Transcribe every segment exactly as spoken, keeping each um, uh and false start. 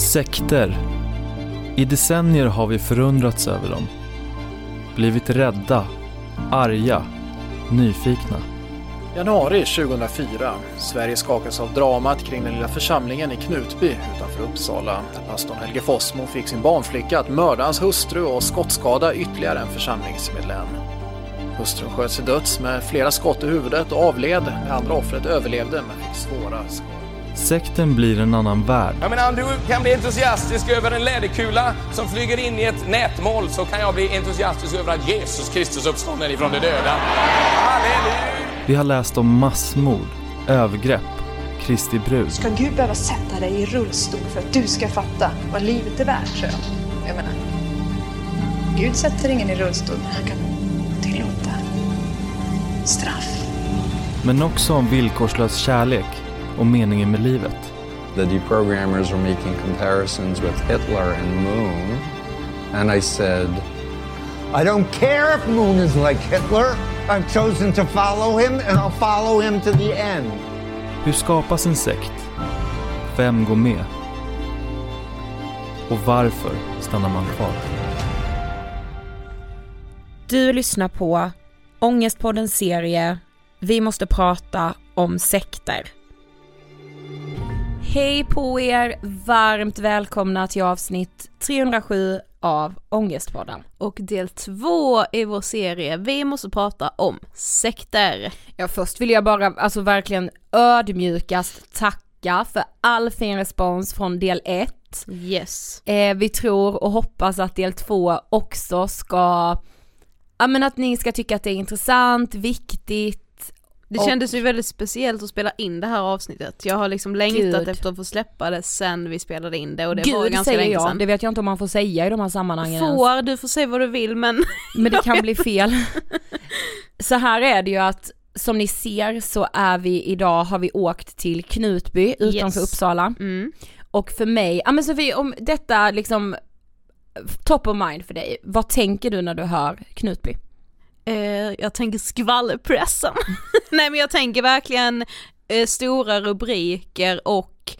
Sekter. I decennier har vi förundrats över dem. Blivit rädda, arga, nyfikna. Januari tjugohundrafyra. Sverige skakas av dramat kring den lilla församlingen i Knutby utanför Uppsala. Där pastorn Helge Fossmo fick sin barnflicka att mörda hans hustru och skottskada ytterligare en församlingsmedlem. Hustrun sköts till döds med flera skott i huvudet och avled. Det andra offret överlevde men fick svåra skador. Sekten blir en annan värld. Jag menar, om du kan bli entusiastisk över en läderkula som flyger in i ett nätmål, så kan jag bli entusiastisk över att Jesus Kristus uppstånden ifrån de döda. Halleluja! Vi har läst om massmord, övergrepp, Kristi brud. Ska Gud behöva sätta dig i rullstol för att du ska fatta vad livet är värt, tror jag. Jag menar, Gud sätter ingen i rullstol, men han kan tillåta straff. Men också om villkorslös kärlek och meningen med livet. The deprogrammers were making comparisons with Hitler and Moon, and I said, I don't care if Moon is like Hitler. I've chosen to follow him and I'll follow him to the end. Hur skapas en sekt? Vem går med? Och varför stannar man kvar? Du lyssnar på Ångestpoddens serie Vi måste prata om sekter. Hej på er, varmt välkomna till avsnitt trehundrasju av Ångestpodden. Och del två i vår serie Vi måste prata om sekter. Ja, först vill jag bara alltså verkligen ödmjukast tacka för all fin respons från del ett. Yes. Eh, vi tror och hoppas att del två också ska, ja, men att ni ska tycka att det är intressant, viktigt. Det och... kändes ju väldigt speciellt att spela in det här avsnittet. Jag har liksom längtat Gud. efter att få släppa det sen vi spelade in det. Och det Gud, var ganska länge jag. sedan. Det vet jag inte om man får säga i de här sammanhangen. Får, ens. du får säga vad du vill, men... Men det kan bli fel. Så här är det ju att, som ni ser så är vi idag, har vi åkt till Knutby utanför yes. Uppsala. Mm. Och för mig, ja men Sofie, om detta liksom top of mind för dig, vad tänker du när du hör Knutby? Eh, jag tänker skvallerpressen. Nej, men jag tänker verkligen eh, stora rubriker och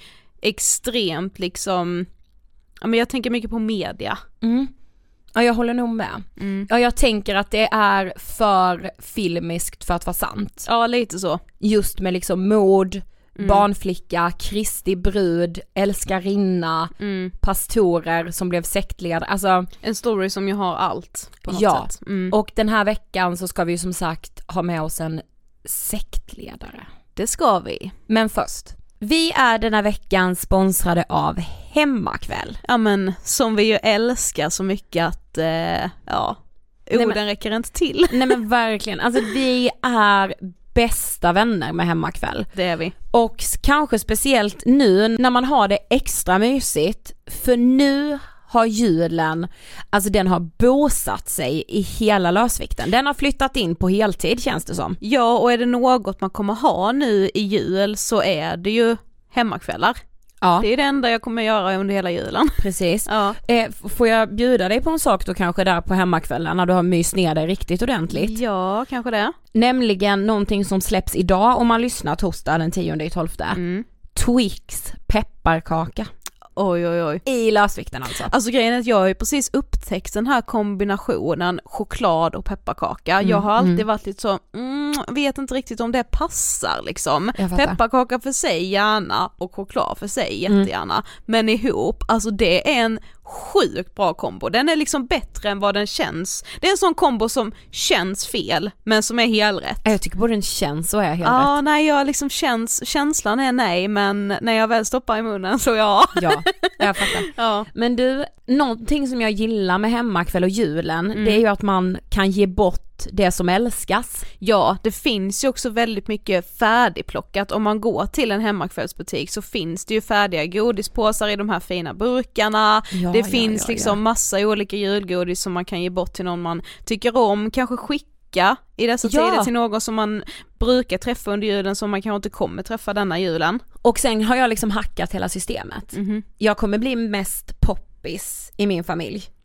extremt liksom, ja, men jag tänker mycket på media. Mm. Ja, jag håller nog med. Mm. Ja, jag tänker att det är för filmiskt för att vara sant. Ja, lite så. Just med liksom mord, mm. barnflicka, Kristi brud, älskarinna, mm. pastorer som blev sektledare. Alltså, en story som ju har allt på något ja. sätt. Mm. Och den här veckan så ska vi ju som sagt ha med oss en sektledare. Det ska vi. Men först, vi är den här veckan sponsrade av Hemmakväll. Ja, men som vi ju älskar så mycket att, eh, ja, orden Nej, men, räcker inte till. Nej men verkligen, alltså vi är bästa vänner med Hemmakväll. Det är vi. Och kanske speciellt nu när man har det extra mysigt, för nu har julen, alltså den har bosatt sig i hela lösvikten. Den har flyttat in på heltid, känns det som. Ja, och är det något man kommer ha nu i jul så är det ju hemmakvällar. Ja. Det är det enda jag kommer göra under hela julen. Precis. Ja. Eh, får jag bjuda dig på en sak då kanske där på hemmakvällen när du har myst ner dig riktigt ordentligt? Ja, kanske det. Nämligen någonting som släpps idag om man lyssnar torsdag den tionde i tolfte. Mm. Twix pepparkaka. Oj, oj, oj. I lösvikten alltså. Alltså grejen är att jag har ju precis upptäckt den här kombinationen choklad och pepparkaka. Mm, jag har alltid mm. varit lite så, mm, vet inte riktigt om det passar liksom. Pepparkaka för sig gärna och choklad för sig jättegärna. Mm. Men ihop, alltså det är en sjukt bra kombo. Den är liksom bättre än vad den känns. Det är en sån kombo som känns fel men som är helrätt. Jag tycker både den känns och är helrätt. Ja, nej, jag liksom känns, känslan är nej, men när jag väl stoppar i munnen så ja. Ja, jag fattar. Ja. Men du, någonting som jag gillar med hemmakväll och julen, mm. det är ju att man kan ge bort det som älskas. Ja, det finns ju också väldigt mycket färdigplockat. Om man går till en hemmakvällsbutik så finns det ju färdiga godispåsar i de här fina burkarna. Ja, det ja, finns ja, liksom ja. massa olika julgodis som man kan ge bort till någon man tycker om. Kanske skicka i dessa ja. tider till någon som man brukar träffa under julen som man kanske inte kommer träffa denna julen. Och sen har jag liksom hackat hela systemet. Mm-hmm. Jag kommer bli mest poppis i min familj.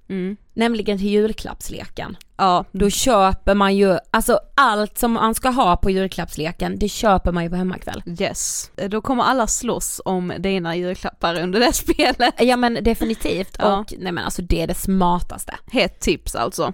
Mm. Nämligen till julklappsleken. Ja. Då köper man ju, alltså allt som man ska ha på julklappsleken, det köper man ju på hemmakväll. Yes. Då kommer alla slåss om dina julklappar under det spelet. Ja men definitivt. Ja. Och nej men alltså det är det smartaste. Hett tips alltså.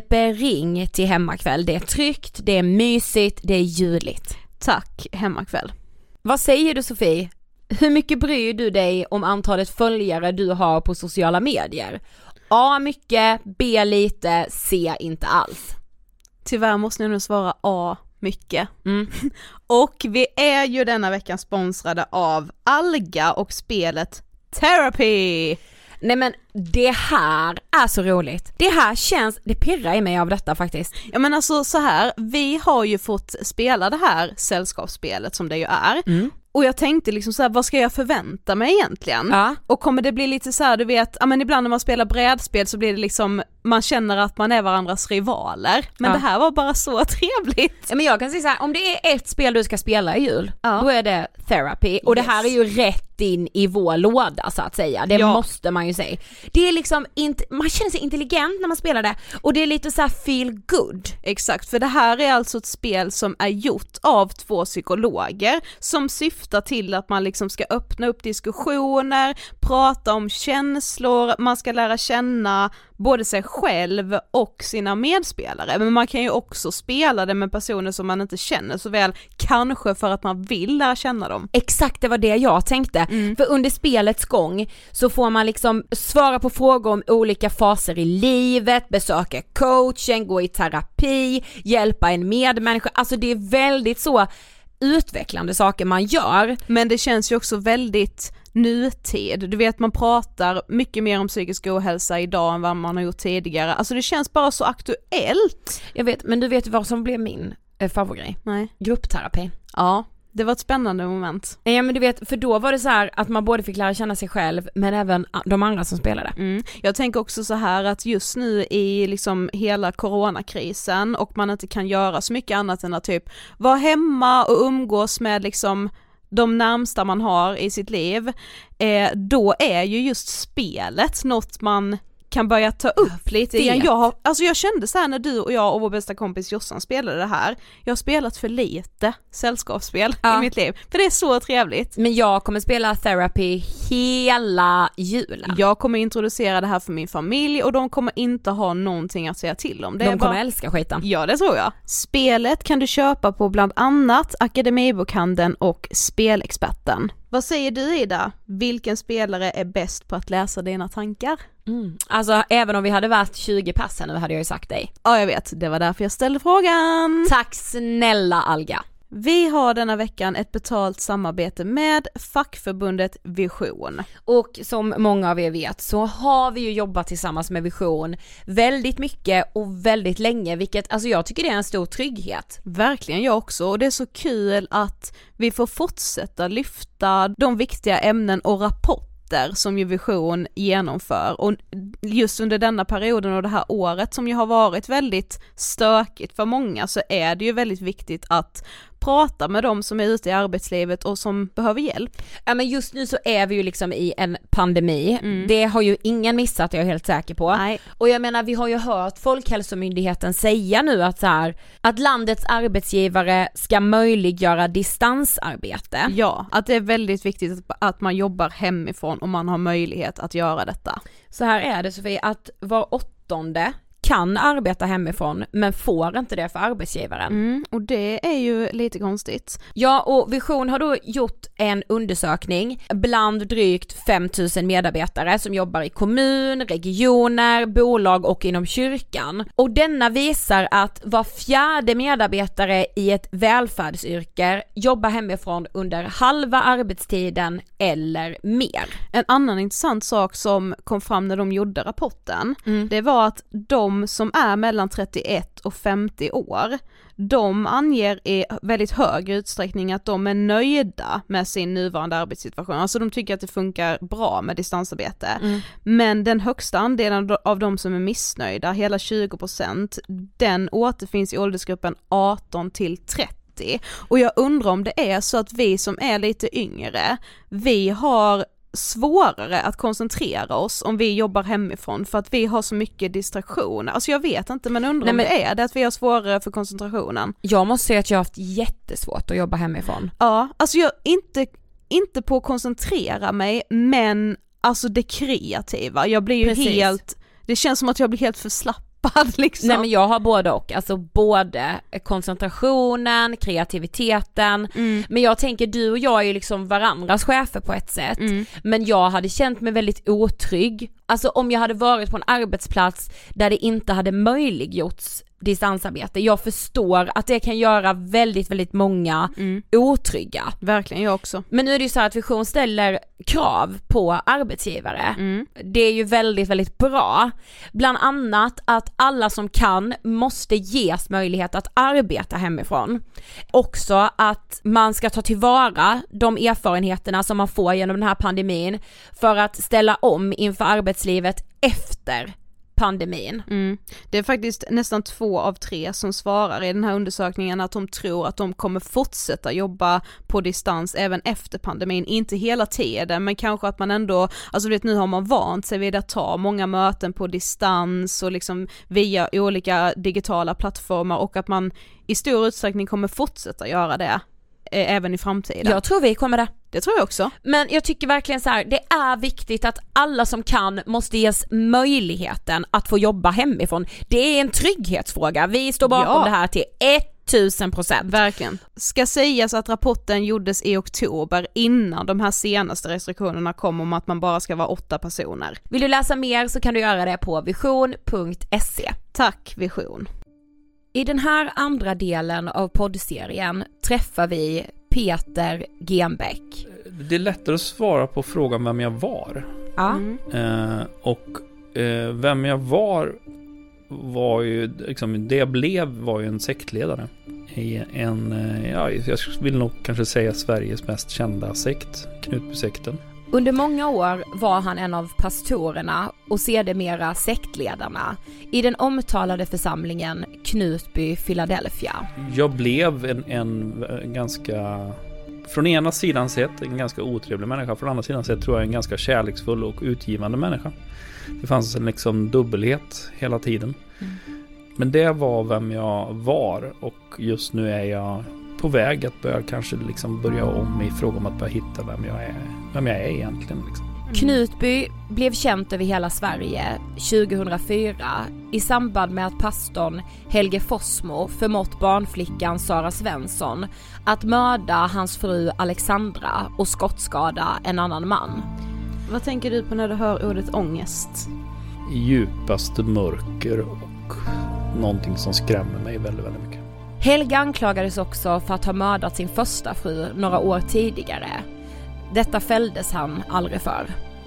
Spring till hemmakväll. Det är tryggt, det är mysigt, det är juligt. Tack hemmakväll. Vad säger du Sofie? Hur mycket bryr du dig om antalet följare du har på sociala medier? A mycket, B lite, C inte alls. Tyvärr måste jag nu svara A mycket. Mm. Och vi är ju denna veckan sponsrade av Alga och spelet Therapy. Nej men det här är så roligt. Det här känns, det pirrar i mig av detta faktiskt. Ja men alltså så här, vi har ju fått spela det här sällskapsspelet som det ju är. Mm. Och jag tänkte liksom så här, vad ska jag förvänta mig egentligen? Ja. Och kommer det bli lite så här, du vet, ja men ibland när man spelar brädspel så blir det liksom, man känner att man är varandras rivaler. Men ja. det här var bara så trevligt. Ja men jag kan säga så här, om det är ett spel du ska spela i jul, ja. Då är det Therapy. Och yes. Det här är ju rätt in i vår låda så att säga. Det ja. Måste man ju säga. Det är liksom, inte, man känner sig intelligent när man spelar det. Och det är lite så här feel good. Exakt, för det här är alltså ett spel som är gjort av två psykologer som syftar till att man liksom ska öppna upp diskussioner, prata om känslor, man ska lära känna både sig själv och sina medspelare. Men man kan ju också spela det med personer som man inte känner så väl, kanske för att man vill lära känna dem. Exakt, det var det jag tänkte. Mm. För under spelets gång så får man liksom svara på frågor om olika faser i livet, besöka coachen, gå i terapi, hjälpa en medmänniska. Alltså det är väldigt så utvecklande saker man gör. Men det känns ju också väldigt nutid. Du vet, man pratar mycket mer om psykisk ohälsa idag än vad man har gjort tidigare. Alltså det känns bara så aktuellt. Jag vet, men du vet vad som blev min eh, favoritgrej? Nej. Gruppterapi. Ja, det var ett spännande moment. Ja men du vet, för då var det så här att man både fick lära känna sig själv men även de andra som spelade. Mm. Jag tänker också så här att just nu i liksom hela coronakrisen och man inte kan göra så mycket annat än att typ vara hemma och umgås med liksom de närmsta man har i sitt liv, eh, då är ju just spelet något man kan börja ta upp lite igen. Jag, har, alltså jag kände så här när du och jag och vår bästa kompis Jossan spelade det här. Jag har spelat för lite sällskapsspel ja. i mitt liv. För det är så trevligt. Men jag kommer spela Therapy hela julen. Jag kommer introducera det här för min familj och de kommer inte ha någonting att säga till om. Det de är kommer bara... älska skiten. Ja, det tror jag. Spelet kan du köpa på bland annat Akademibokhandeln och Spelexperten. Vad säger du Ida? Vilken spelare är bäst på att läsa dina tankar? Mm. Alltså även om vi hade varit tjugo pass nu hade jag ju sagt dig. Ja jag vet, det var därför jag ställde frågan. Tack snälla Alga. Vi har denna veckan ett betalt samarbete med fackförbundet Vision. Och som många av er vet så har vi ju jobbat tillsammans med Vision väldigt mycket och väldigt länge, vilket alltså jag tycker det är en stor trygghet. Verkligen, jag också. Och det är så kul att vi får fortsätta lyfta de viktiga ämnen och rapporter som ju Vision genomför, och just under denna perioden och det här året som ju har varit väldigt stökigt för många, så är det ju väldigt viktigt att prata med dem som är ute i arbetslivet och som behöver hjälp. Ja men just nu så är vi ju liksom i en pandemi. Mm. Det har ju ingen missat, jag är helt säker på. Nej. Och jag menar, vi har ju hört Folkhälsomyndigheten säga nu att så här, att landets arbetsgivare ska möjliggöra distansarbete. Ja, att det är väldigt viktigt att man jobbar hemifrån om man har möjlighet att göra detta. Så här är det Sofie, att var åttonde kan arbeta hemifrån men får inte det för arbetsgivaren. Mm, och det är ju lite konstigt. Ja, och Vision har då gjort en undersökning bland drygt fem tusen medarbetare som jobbar i kommun, regioner, bolag och inom kyrkan. Och denna visar att var fjärde medarbetare i ett välfärdsyrke jobbar hemifrån under halva arbetstiden eller mer. En annan intressant sak som kom fram när de gjorde rapporten, mm. det var att de som är mellan trettioett och femtio år, de anger i väldigt hög utsträckning att de är nöjda med sin nuvarande arbetssituation. Alltså de tycker att det funkar bra med distansarbete. Mm. Men den högsta andelen av de som är missnöjda, hela tjugo procent, den återfinns i åldersgruppen arton till trettio. Och jag undrar om det är så att vi som är lite yngre, vi har svårare att koncentrera oss om vi jobbar hemifrån för att vi har så mycket distraktioner. Alltså jag vet inte, men undrar Nej, men... om det är det att vi har svårare för koncentrationen. Jag måste säga att jag har haft jättesvårt att jobba hemifrån. Ja, alltså jag inte, inte på att koncentrera mig, men alltså det kreativa. Jag blir ju Precis. helt, det känns som att jag blir helt förslappad. Liksom. Nej, men jag har både och, alltså både koncentrationen, kreativiteten, mm. men jag tänker du och jag är ju liksom varandras chefer på ett sätt, mm. men jag hade känt mig väldigt otrygg, alltså om jag hade varit på en arbetsplats där det inte hade möjliggjorts distansarbete. Jag förstår att det kan göra väldigt, väldigt många mm. otrygga. Verkligen, jag också. Men nu är det ju så att Vision ställer krav på arbetsgivare. Mm. Det är ju väldigt, väldigt bra. Bland annat att alla som kan måste ges möjlighet att arbeta hemifrån. Också att man ska ta tillvara de erfarenheterna som man får genom den här pandemin för att ställa om inför arbetslivet efter pandemin. Mm. Det är faktiskt nästan två av tre som svarar i den här undersökningen att de tror att de kommer fortsätta jobba på distans även efter pandemin. Inte hela tiden, men kanske att man ändå, alltså vet, nu har man vant sig vid att ta många möten på distans och liksom via olika digitala plattformar, och att man i stor utsträckning kommer fortsätta göra det även i framtiden. Jag tror vi kommer det. Det tror jag också. Men jag tycker verkligen så här, det är viktigt att alla som kan måste ges möjligheten att få jobba hemifrån. Det är en trygghetsfråga. Vi står bakom ja. det här till tusen procent. Verkligen. Ska sägas att rapporten gjordes i oktober innan de här senaste restriktionerna kom om att man bara ska vara åtta personer. Vill du läsa mer så kan du göra det på vision punkt se. Tack Vision. I den här andra delen av poddserien träffar vi Peter Genbeck. Det är lättare att svara på frågan vem jag var. Ja. Mm. Eh, och eh, vem jag var var ju, liksom, det jag blev var ju en sektledare i en, eh, ja, jag vill nog kanske säga Sveriges mest kända sekt, Knutbysekten. Under många år var han en av pastorerna och sedermera sektledarna i den omtalade församlingen Knutby, Philadelphia. Jag blev en, en, en ganska, från ena sidan sett en ganska otrevlig människa, från andra sidan sett tror jag en ganska kärleksfull och utgivande människa. Det fanns en liksom dubbelhet hela tiden. Mm. Men det var vem jag var, och just nu är jag på väg att börja kanske liksom börja om i fråga om att börja hitta vem jag är, vem jag är egentligen. Liksom. Knutby blev känt över hela Sverige tjugohundrafyra i samband med att pastorn Helge Fossmo förmått barnflickan Sara Svensson att mörda hans fru Alexandra och skottskada en annan man. Vad tänker du på när du hör ordet ångest? Djupaste mörker och någonting som skrämmer mig väldigt, väldigt mycket. Helge anklagades också för att ha mördat sin första fru några år tidigare. Detta fälldes han aldrig för.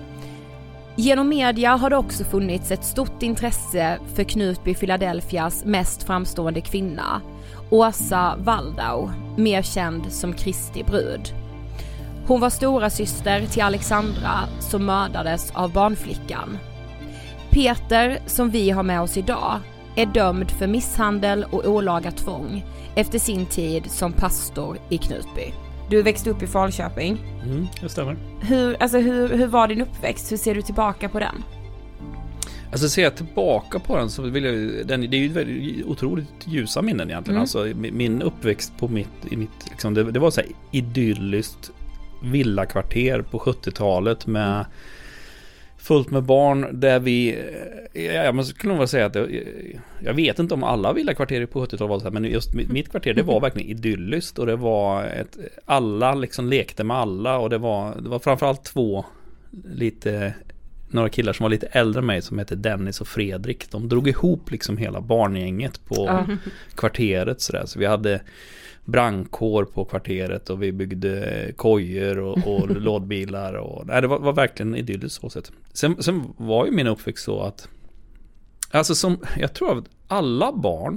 Genom media har det också funnits ett stort intresse för Knutby Philadelphias mest framstående kvinna, Åsa Waldau, mer känd som Kristi brud. Hon var stora syster till Alexandra som mördades av barnflickan. Peter, som vi har med oss idag, är dömd för misshandel och olaga tvång efter sin tid som pastor i Knutby. Du växte upp i Falköping. Mm, det stämmer. Hur, alltså hur, hur var din uppväxt? Hur ser du tillbaka på den? Alltså ser jag tillbaka på den så vill jag, den, det är ju väldigt otroligt ljusa minnen egentligen. Mm. Alltså min uppväxt på mitt, i mitt liksom, det, det var så här idylliskt villakvarter på sjuttiotalet med fullt med barn där vi, ja, man skulle nog säga att det, jag vet inte om alla villakvarter på sjuttiotalet var så här, men just mitt kvarter, det var verkligen idylliskt, och det var ett, alla liksom lekte med alla, och det var, det var framförallt två lite, några killar som var lite äldre än mig som hette Dennis och Fredrik. De drog ihop liksom hela barngänget på mm. kvarteret så där. Så vi hade brandkår på kvarteret och vi byggde kojor och, och lådbilar och nej, det var, var verkligen idylliskt så sätt. Sen, sen var ju min uppväxt så att alltså som, jag tror att alla barn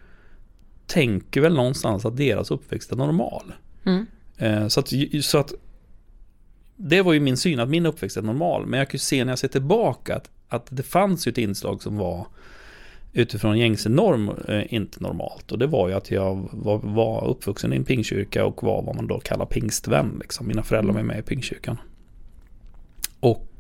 tänker väl någonstans att deras uppväxt är normal. Mm. Eh, så att, så att det var ju min syn att min uppväxt är normal, men jag kan ju se när jag ser tillbaka att, att det fanns ju ett inslag som var utifrån gängse norm eh, inte normalt, och det var ju att jag var, var uppvuxen i en pingkyrka och var vad man då kallar pingstvän liksom. Mina föräldrar var med i pingkyrkan.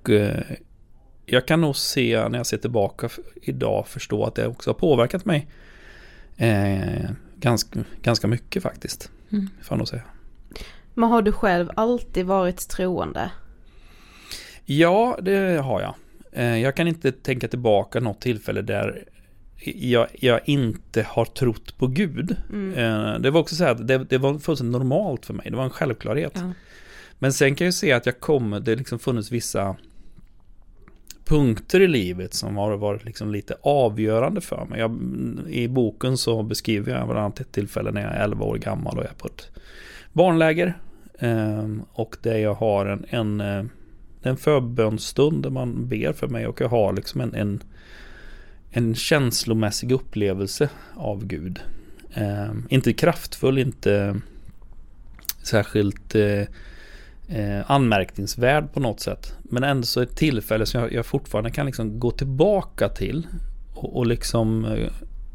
Och eh, jag kan nog se, när jag ser tillbaka idag, förstå att det också har påverkat mig eh, ganska, ganska mycket faktiskt. Mm. Får jag nog säga. Men har du själv alltid varit troende? Ja, det har jag. Eh, jag kan inte tänka tillbaka något tillfälle där jag, jag inte har trott på Gud. Mm. Eh, det var också så att det, det var fullständigt normalt för mig. Det var en självklarhet. Ja. Men sen kan jag se att jag kommer, det liksom funnits vissa punkter i livet som har varit liksom lite avgörande för mig. Jag, i boken så beskriver jag bland annat ett tillfälle när jag är elva år gammal och jag är på ett barnläger. Eh, och där jag har en, en, en förbönstund där man ber för mig, och jag har liksom en, en, en känslomässig upplevelse av Gud. Eh, inte kraftfull, inte särskilt eh, eh, anmärkningsvärd på något sätt, men ändå så ett tillfälle som jag, jag fortfarande kan liksom gå tillbaka till och, och liksom, eh,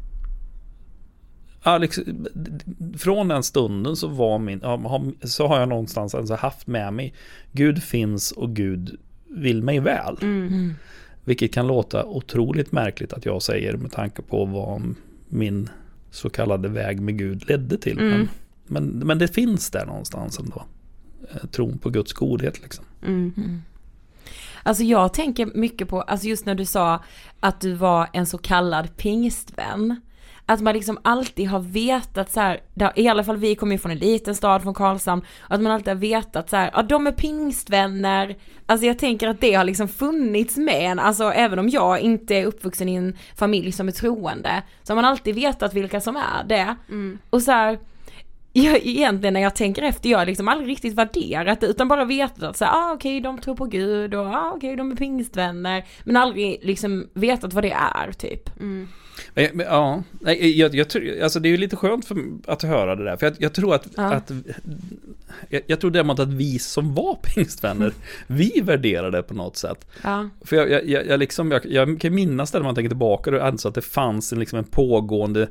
ja, liksom från den stunden så var min, så har jag någonstans alltså haft med mig Gud finns och Gud vill mig väl. Mm. Vilket kan låta otroligt märkligt att jag säger med tanke på vad min så kallade väg med Gud ledde till. Mm. Men, men, men det finns där någonstans ändå. Tron på Guds godhet liksom. Mm. Mm. Alltså jag tänker mycket på, alltså just när du sa att du var en så kallad pingstvän. Att man liksom alltid har vetat så här, där, i alla fall vi kommer ju från en liten stad, från Karlshamn, att man alltid har vetat så här, ja de är pingstvänner. Alltså jag tänker att det har liksom funnits med en, alltså även om jag inte är uppvuxen i en familj som är troende, så har man alltid vetat vilka som är det. Mm. Och så här, jag, egentligen när jag tänker efter, jag har liksom aldrig riktigt värderat det, utan bara vetat att så här, ah, okej, okay, de tror på Gud och ah, okej, okay, de är pingstvänner, men aldrig liksom vetat vad det är typ. Mm. Ja, jag, jag tror, alltså det är ju lite skönt för att höra det där, för jag, jag tror att, ja. att jag, jag tror däremot att vi som var pingstvänner, vi värderade det på något sätt. Ja. För jag, jag, jag, liksom, jag, jag kan minnas det när man tänker tillbaka, och alltså att det fanns en, liksom en pågående,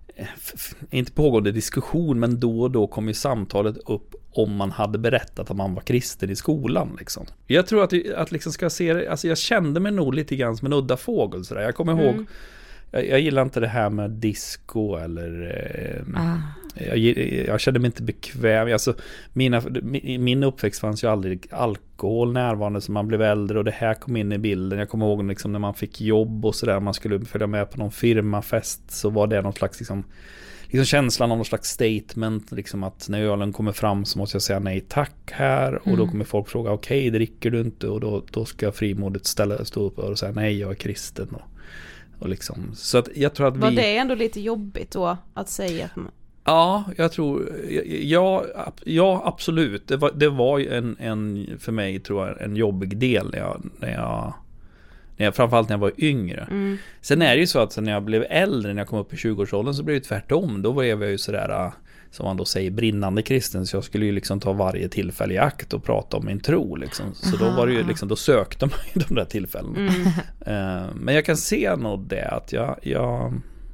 inte pågående diskussion, men då och då kom ju samtalet upp om man hade berättat att man var kristen i skolan liksom. Jag tror att, att liksom ska se det, alltså jag kände mig nog lite grann som en udda fågel sådär. Jag kommer mm. ihåg, jag, jag gillar inte det här med disco eller eh, ah. jag, jag kände mig inte bekväm. Alltså, mina, min uppväxt fanns ju aldrig alkohol närvarande, så man blev äldre och det här kom in i bilden. Jag kommer ihåg liksom, när man fick jobb och sådär, man skulle följa med på någon firmafest, så var det någon slags liksom, liksom känslan av någon slags statement liksom, att när ölen kommer fram så måste jag säga nej tack här, och mm. då kommer folk fråga okej, okay, dricker du inte, och då, då ska jag frimodigt ställa, stå upp och säga nej, jag är kristen och, och liksom, så att jag tror att vi... Var det ändå lite jobbigt då att säga att man... Ja, jag tror, ja, ja absolut. Det var, det var en, en, för mig tror jag, en jobbig del när jag, när jag, när jag framförallt när jag var yngre. Mm. Sen är det ju så att när jag blev äldre, när jag kom upp i tjugoårsåldern, så blev det tvärtom. Då var jag ju sådär, som man då säger, brinnande kristen, så jag skulle ju liksom ta varje tillfälle i akt och prata om min tro liksom. Så då var det ju liksom, då sökte man ju de där tillfällena. Mm. Uh, men jag kan se nog det att jag, jag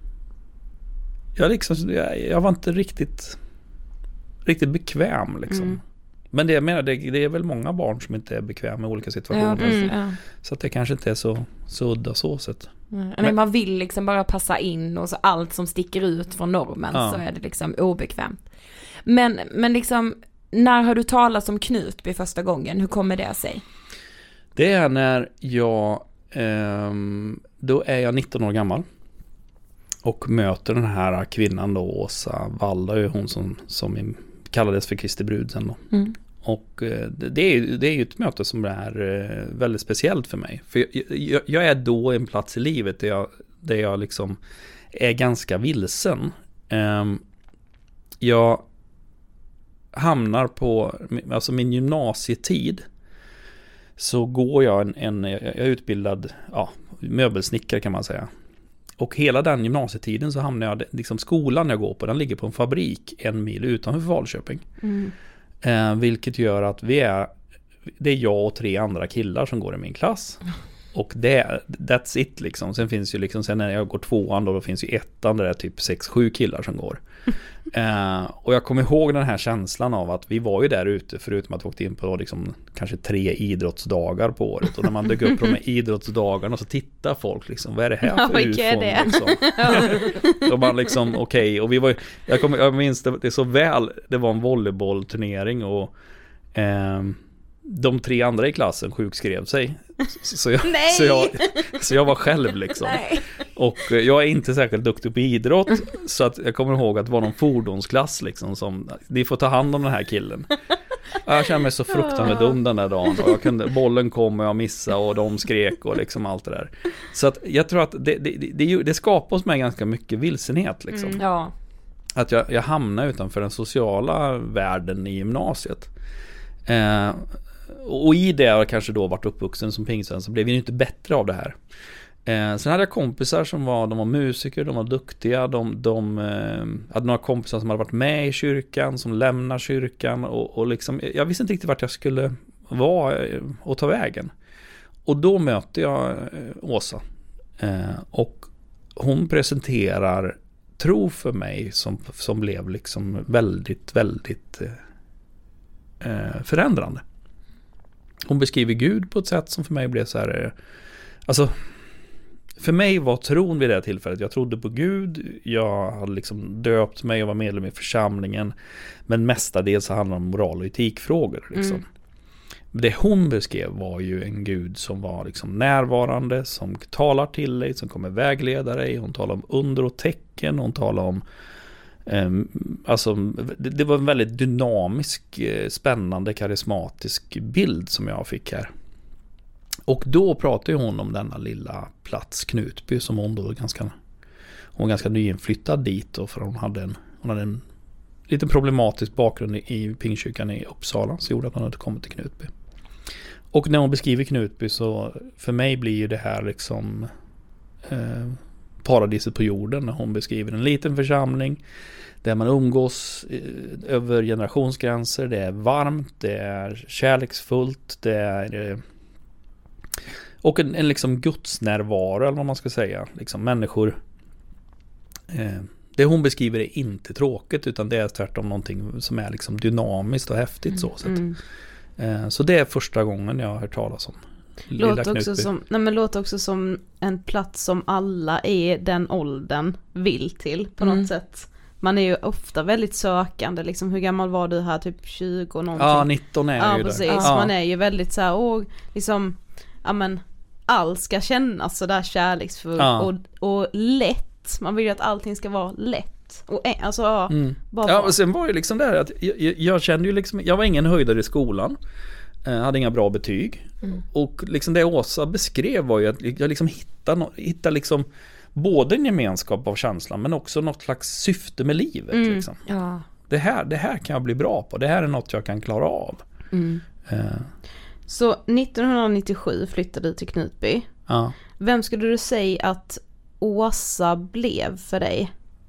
Jag, liksom, jag, jag var inte riktigt riktigt bekväm liksom. Mm. Men det jag menar, det, det är väl många barn som inte är bekväma med olika situationer. Ja, mm, ja. Så att det kanske inte är så, så udda så sätt. Mm. Men man vill liksom bara passa in, och så allt som sticker ut från normen, ja. Så är det liksom obekvämt. Men, men liksom, när har du talat om Knutby första gången? Hur kommer det sig? Det är när jag eh, då är jag nitton år gammal. Och möter den här kvinnan då, Åsa Walla, är hon som, som kallades för Kristi brud sen då. Mm. Och eh, det, är, det är ju ett möte som är eh, väldigt speciellt för mig. För jag, jag, jag är då en plats i livet där jag, där jag liksom är ganska vilsen. Eh, jag hamnar på, alltså min gymnasietid, så går jag en, en jag är utbildad ja, möbelsnickare kan man säga. Och hela den gymnasietiden så hamnar jag, liksom skolan jag går på, den ligger på en fabrik en mil utanför Falköping. Mm. Eh, vilket gör att vi är, det är jag och tre andra killar som går i min klass. och det, that's it liksom. Sen finns ju liksom, sen när jag går tvåan då, då finns ju ettan där det är typ sex sju killar som går. eh, och jag kommer ihåg den här känslan av att vi var ju där ute, förutom att vi åkte in på liksom, kanske tre idrottsdagar på året. Och när man dök upp på de här idrottsdagarna så tittar folk liksom, vad är det här för ja, ufon? Det? Liksom. Och man liksom, okej, okay. Och vi var ju, jag, kommer, jag minns det, det så väl, det var en volleybollturnering och eh, de tre andra i klassen sjukskrev sig. Så jag, så jag, så jag var själv liksom. Nej. Och jag är inte särskilt duktig på idrott, så att jag kommer ihåg att det var någon fordonsklass liksom som, ni får ta hand om den här killen. Jag kände mig så fruktansvärt dum den där dagen. Och jag kunde, bollen kom och jag missade och de skrek och liksom allt det där. Så att jag tror att det, det, det, det skapar hos mig ganska mycket vilsenhet liksom. Mm, ja. Att jag, jag hamnar utanför den sociala världen i gymnasiet. Eh, och i det har jag kanske då varit uppvuxen som pingsvän, så blev jag inte bättre av det här. Eh, sen hade jag kompisar som var, de var musiker, de var duktiga, de, de eh, hade några kompisar som hade varit med i kyrkan, som lämnar kyrkan och, och liksom, jag visste inte riktigt vart jag skulle vara och ta vägen. Och då mötte jag eh, Åsa eh, och hon presenterar tro för mig som, som blev liksom väldigt, väldigt eh, förändrande. Hon beskriver Gud på ett sätt som för mig blev så här, eh, alltså för mig var tron vid det här tillfället, jag trodde på Gud, jag hade liksom döpt mig och var medlem i församlingen, men mestadels handlade om moral- och etikfrågor liksom. Mm. Det hon beskrev var ju en Gud som var liksom närvarande, som talar till dig, som kommer vägleda dig. Hon talar om under och tecken, hon talar om eh, alltså, det, det var en väldigt dynamisk, spännande, karismatisk bild som jag fick här. Och då pratade hon om denna lilla plats Knutby som hon då ganska, hon var ganska nyinflyttad dit då, för hon hade en, hon hade en lite problematisk bakgrund i Pingstkyrkan i Uppsala, så gjorde att hon hade kommit till Knutby. Och när hon beskriver Knutby, så för mig blir ju det här liksom eh, paradiset på jorden, när hon beskriver en liten församling där man umgås eh, över generationsgränser, det är varmt, det är kärleksfullt, det är eh, och en, en liksom gudsnärvaro, eller vad man ska säga, liksom människor eh, det hon beskriver är inte tråkigt, utan det är tvärtom någonting som är liksom dynamiskt och häftigt så sätt. Mm. Eh, så det är första gången jag har hört talas om Lilla låter också som, nej men låter också som en plats som alla i den åldern vill till på mm. något sätt. Man är ju ofta väldigt sökande liksom, hur gammal var du här, typ tjugo någonting? Ja, nitton är ja, ju precis. det. Ja. Man är ju väldigt så här, och liksom, ja men allt ska kännas så där kärleksfullt ja. och, och lätt. Man vill ju att allting ska vara lätt. Och alltså, ja, mm. bara ja, och sen var det liksom där att jag, jag, jag kände ju liksom, jag var ingen höjdare i skolan. Jag hade inga bra betyg. Mm. Och liksom det Åsa beskrev var ju att jag liksom hittade, hittade liksom både en gemenskap av känslan, men också något slags syfte med livet. Mm. Liksom. Ja. Det, här, det här kan jag bli bra på. Det här är något jag kan klara av. Mm. Uh. Så nittonhundranittiosju flyttade du till Knutby. Ja. Vem skulle du säga att Åsa blev för dig?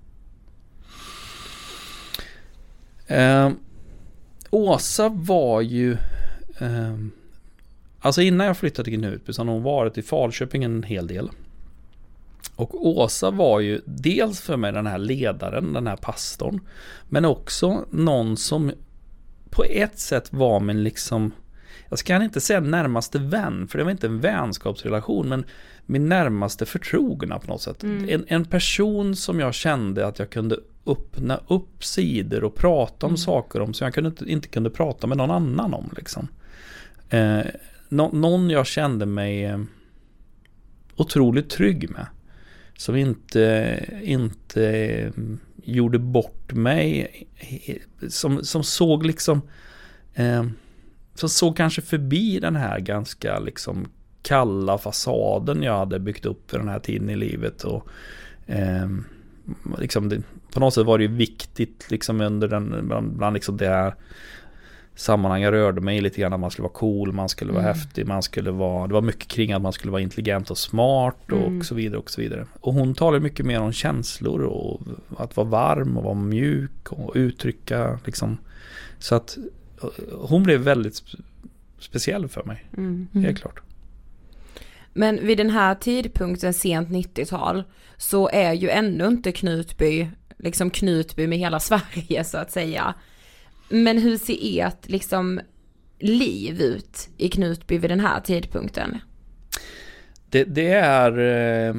Uh, Åsa var ju uh, alltså innan jag flyttade till Knutby så har hon varit i Falköping en hel del. Och Åsa var ju dels för mig den här ledaren, den här pastorn, men också någon som på ett sätt var min liksom, jag ska inte säga närmaste vän, för det var inte en vänskapsrelation, men min närmaste förtrogna på något sätt. Mm. En, en person som jag kände att jag kunde öppna upp sidor och prata om mm. saker om som jag kunde, inte kunde prata med någon annan om. Liksom. Eh, no, någon jag kände mig eh, otroligt trygg med. Som inte, inte eh, gjorde bort mig. Som, som såg liksom... Eh, som såg kanske förbi den här ganska liksom kalla fasaden jag hade byggt upp för den här tiden i livet. Och eh, liksom det, på något sätt var det ju viktigt liksom under den, bland, bland liksom det här sammanhang jag rörde mig lite grann, att man skulle vara cool, man skulle vara mm. häftig, man skulle vara, det var mycket kring att man skulle vara intelligent och smart och mm. så vidare och så vidare. Och hon talar mycket mer om känslor och att vara varm och vara mjuk och uttrycka liksom, så att hon blev väldigt speciell för mig, mm. helt klart. Men vid den här tidpunkten, sent nittiotal, så är ju ändå inte Knutby liksom Knutby med hela Sverige så att säga. Men hur ser ert liksom liv ut i Knutby vid den här tidpunkten? Det, det är eh,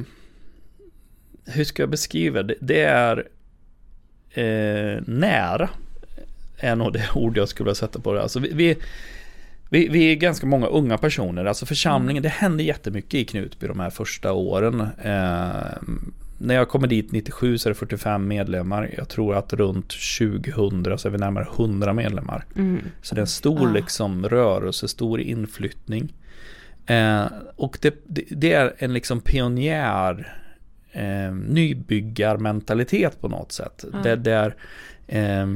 hur ska jag beskriva det? Det är eh, nära är nog det ord jag skulle sätta på det. Alltså vi, vi, vi, vi är ganska många unga personer. Alltså församlingen, det händer jättemycket i Knutby de här första åren. Eh, när jag kommer dit nittiosju så är det fyrtiofem medlemmar. Jag tror att runt tjugohundra så är vi närmare hundra medlemmar. Mm. Så det är en stor ah. liksom, rörelse, stor inflyttning. Eh, och det, det, det är en liksom pionjär eh, nybyggarmentalitet på något sätt. Mm. Det, det är eh,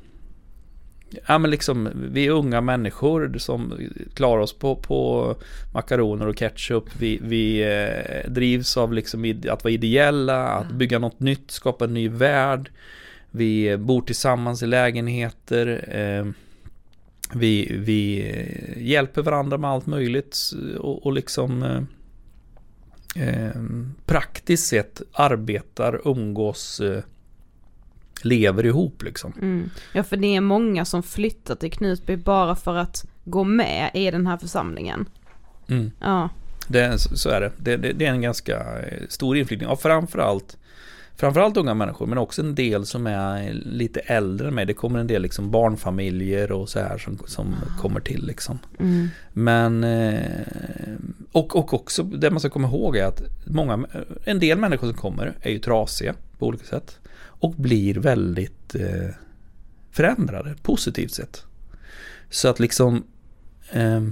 ja, men liksom, vi är unga människor som klarar oss på, på makaroner och ketchup. Vi, vi eh, drivs av liksom att vara ideella, att bygga något nytt, skapa en ny värld. Vi bor tillsammans i lägenheter. Eh, vi, vi hjälper varandra med allt möjligt och, och liksom eh, eh, praktiskt sett arbetar, umgås, eh, lever ihop liksom. Mm. Ja, för det är många som flyttar till Knutby bara för att gå med i den här församlingen. Mm. Ja. Det, så är det. Det, det. det är en ganska stor inflyttning. Och framförallt, framförallt unga människor, men också en del som är lite äldre än mig. Det kommer en del liksom barnfamiljer och så här som, som kommer till liksom. Mm. Men och, och också det man ska komma ihåg är att många, en del människor som kommer är ju trasiga på olika sätt. Och blir väldigt eh, förändrade, positivt sett. Så att liksom eh,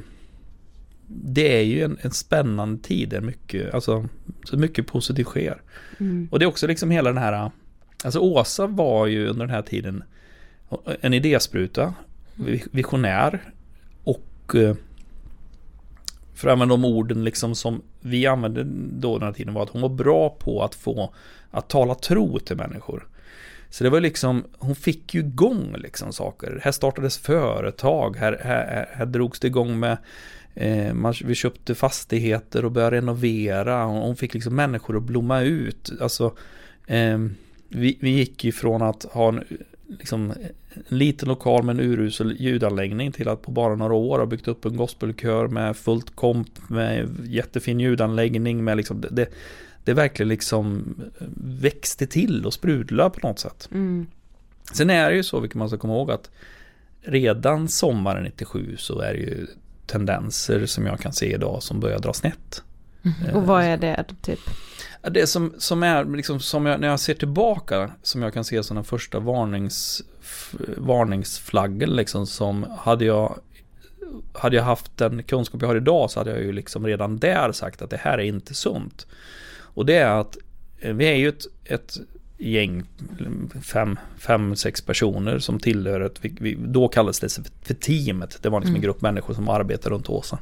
det är ju en, en spännande tid där mycket, alltså, så mycket positivt sker. Mm. Och det är också liksom hela den här, alltså Åsa var ju under den här tiden en idéspruta, visionär och eh, för att använda de orden liksom som vi använde då den här tiden var att hon var bra på att få att tala tro till människor. Så det var liksom, hon fick ju igång liksom saker. Här startades företag, här, här, här drogs det igång med, eh, man, vi köpte fastigheter och började renovera. Hon, hon fick liksom människor att blomma ut. Alltså, eh, vi, vi gick ju från att ha en, liksom, en liten lokal med en urusel ljudanläggning till att på bara några år ha byggt upp en gospelkör med fullt komp, med jättefin ljudanläggning, med liksom, det, det Det verkligen liksom växte till och sprudla på något sätt. Mm. Sen är det ju så, vilket man ska komma ihåg, att redan sommaren nittiosju så är det ju tendenser som jag kan se idag som börjar dra snett. Mm. Och vad är det typ? Det som, som är liksom, som jag, när jag ser tillbaka, som jag kan se som den första varnings, varningsflaggen liksom, som hade jag hade jag haft den kunskap jag har idag så hade jag ju liksom redan där sagt att det här är inte sunt. Och det är att vi är ju ett, ett gäng, fem, fem, sex personer som tillhör ett, vi, vi, då kallades det för teamet. Det var liksom mm. en grupp människor som arbetar runt Åsa.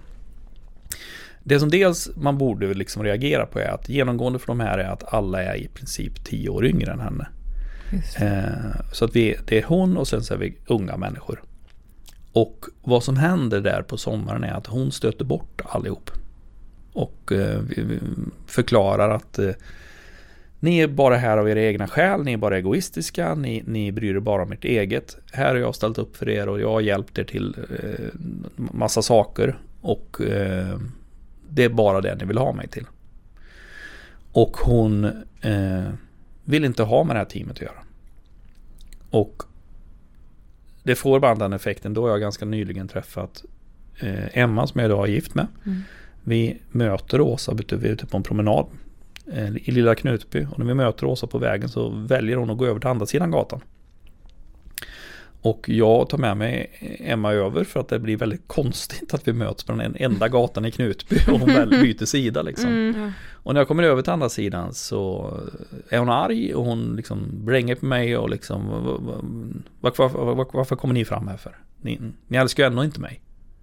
Det som dels man borde liksom reagera på är att genomgående för de här är att alla är i princip tio år yngre än henne. Eh, så att vi, det är hon och sen så är vi unga människor. Och vad som händer där på sommaren är att hon stöter bort allihop. Och eh, förklarar att eh, ni är bara här av era egna skäl, ni är bara egoistiska, ni, ni bryr er bara om ert eget. Här har jag ställt upp för er och jag har hjälpt er till eh, massa saker och eh, det är bara det ni vill ha mig till. Och hon eh, vill inte ha med det här teamet att göra. Och det får bara den effekten. Då har jag ganska nyligen träffat eh, Emma som jag idag är gift med. Mm. Vi möter Åsa ute på en promenad eh, i lilla Knutby. Och när vi möter Åsa på vägen så väljer hon att gå över till andra sidan gatan. Och jag tar med mig Emma över för att det blir väldigt konstigt att vi möts på den enda gatan i Knutby och hon väl byter sida liksom. Mm. Och när jag kommer över till andra sidan så är hon arg och hon liksom bränger på mig och liksom varför, varför, varför kommer ni fram här för? Ni, ni älskar ju ändå inte mig.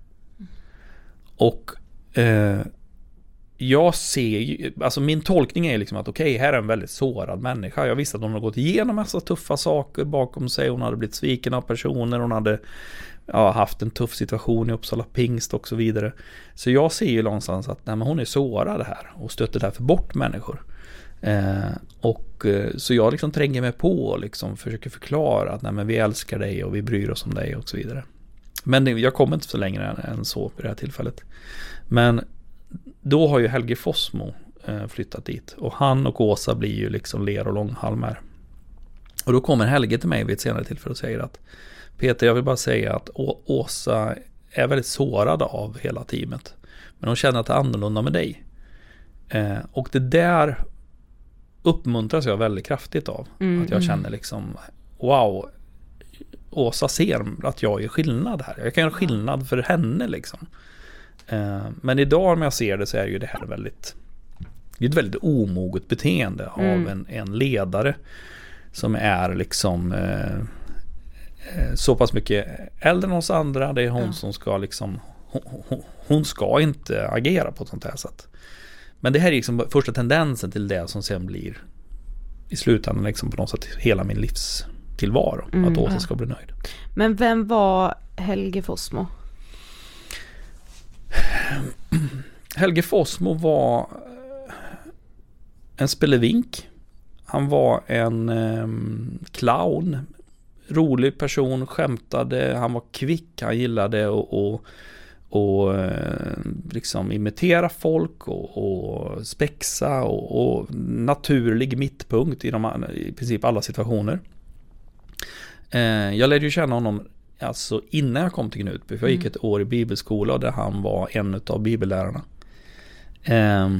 Och eh, jag ser ju, alltså min tolkning är liksom att okej, okay, här är en väldigt sårad människa. Jag visste att hon har gått igenom massa tuffa saker bakom sig. Hon hade blivit sviken av personer. Hon hade ja, haft en tuff situation i Uppsala Pingst och så vidare. Så jag ser ju någonstans att nej, men hon är sårad här och stöter därför bort människor. Eh, och så jag liksom tränger mig på och liksom försöker förklara att nej, men vi älskar dig och vi bryr oss om dig och så vidare. Men det, jag kommer inte så längre än, än så på det här tillfället. Men då har ju Helge Fossmo eh, flyttat dit och han och Åsa blir ju liksom ler och långhalmar. Och då kommer Helge till mig vid ett senare tillfälle och säger att Peter, jag vill bara säga att Å- Åsa är väldigt sårad av hela teamet. Men hon känner att det är annorlunda med dig. Eh, och det där uppmuntras jag väldigt kraftigt av. Mm, att jag känner liksom, wow, Åsa ser att jag gör skillnad här. Jag kan göra skillnad för henne liksom. Eh, men idag om jag ser det så är ju det här väldigt, det är ett väldigt omoget beteende av mm. en, en ledare som är liksom eh, så pass mycket äldre än oss andra. Det är hon ja. som ska liksom hon, hon, hon ska inte agera på ett sånt här sätt. Men det här är liksom första tendensen till det som sen blir i slutändan liksom på något sätt hela min livstillvaro. Mm, att Åsa ja. ska bli nöjd. Men vem var Helge Fossmo? Helge Fossmo var en spelevink. Han var en eh, clown. Rolig person, skämtade. Han var kvick. Han gillade att och, och, eh, liksom imitera folk och, och spexa och, och naturlig mittpunkt i, de, i princip alla situationer. Eh, jag lärde ju känna honom alltså innan jag kom till Knutby. För jag gick ett år i bibelskola där han var en av bibellärarna. Eh,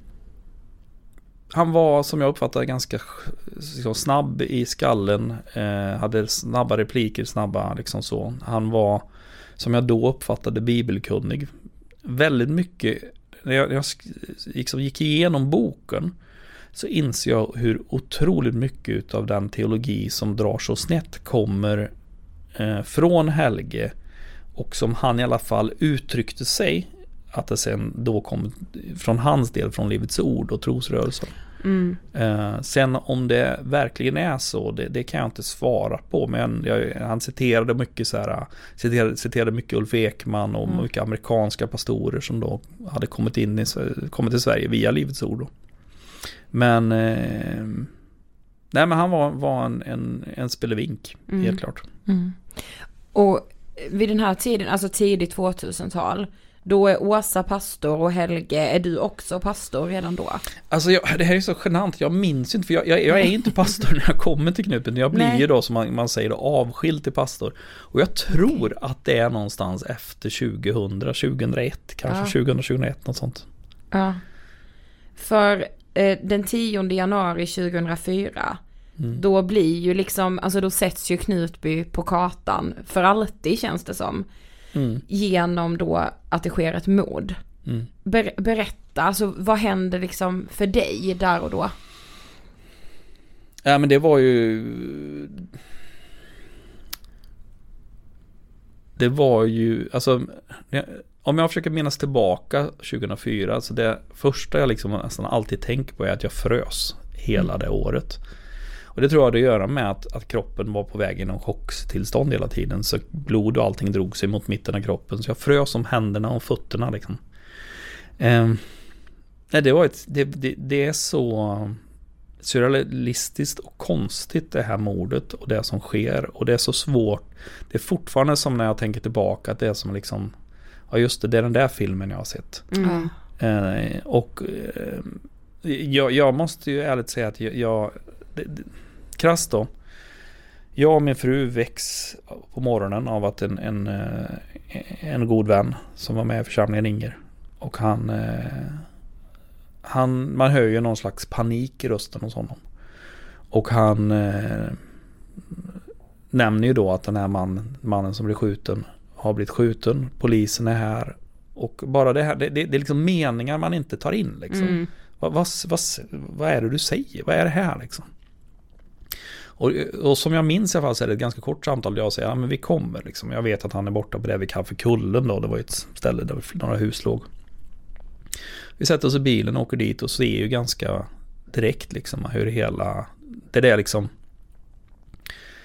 Han var, som jag uppfattade, ganska liksom, snabb i skallen. Eh, hade snabba repliker, snabba liksom så. Han var, som jag då uppfattade, bibelkunnig. Väldigt mycket, när jag, jag liksom gick igenom boken så inser jag hur otroligt mycket av den teologi som drar så snett kommer eh, från Helge. Och som han i alla fall uttryckte sig, att det sen då kom från hans del, från Livets ord och trosrörelsen. Mm. Eh, sen om det verkligen är så, det, det kan jag inte svara på, men jag, han citerade mycket så här, citerade, citerade mycket Ulf Ekman och mm. mycket amerikanska pastorer som då hade kommit in i, kommit till Sverige via Livets ord då. Men eh, nej, men han var, var en, en, en spelevink, mm. helt klart. Mm. Och vid den här tiden, alltså tidigt tvåtusental, då är Åsa pastor och Helge, är du också pastor redan då? Alltså jag, det här är så genant, jag minns inte, för jag, jag, jag är inte pastor när jag kommer till Knutby. Jag blir ju då, som man, man säger, då, avskild till pastor. Och jag tror okay. att det är någonstans efter tjugohundra, tjugohundraett, kanske ja. tjugohundra, tjugohundraett, något sånt. Ja, för eh, den tionde januari tjugohundrafyra, mm. då blir ju liksom, alltså då sätts ju Knutby på kartan för alltid, känns det som. Mm. Genom då att det sker ett mord. Mm. Ber- berätta, alltså vad hände liksom för dig där och då? Ja, men det var ju det var ju alltså, om jag försöker minnas tillbaka tjugohundrafyra, alltså det första jag liksom nästan alltid tänker på är att jag frös hela mm. det året. Och det tror jag det gör med att, att kroppen var på väg i någon chockstillstånd hela tiden. Så blod och allting drog sig mot mitten av kroppen. Så jag frös om händerna och fötterna liksom. Eh, nej, det, var ett, det, det, det är så surrealistiskt och konstigt det här mordet och det som sker. Och det är så svårt. Det är fortfarande som när jag tänker tillbaka att det är som liksom, ja just det, det är den där filmen jag har sett. Mm. Eh, och eh, jag, jag måste ju ärligt säga att jag, jag det, det, krasst då. Jag och min fru väcks på morgonen av att en, en, en god vän som var med i församlingen ringer. Och han, han man hör ju någon slags panik i rösten hos honom. Och han eh, nämner ju då att den här man, mannen som blir skjuten har blivit skjuten. Polisen är här. Och bara det här, det, det, det är liksom meningar man inte tar in liksom. Mm. Vad, vad, vad, vad är det du säger? Vad är det här liksom? Och, och som jag minns i alla fall så är det ett ganska kort samtal där jag säger, ja men vi kommer liksom. Jag vet att han är borta på det vi kallar för Kullen då. Det var ett ställe där några hus låg. Vi sätter oss i bilen och åker dit och ser ju ganska direkt liksom hur det hela, det är liksom,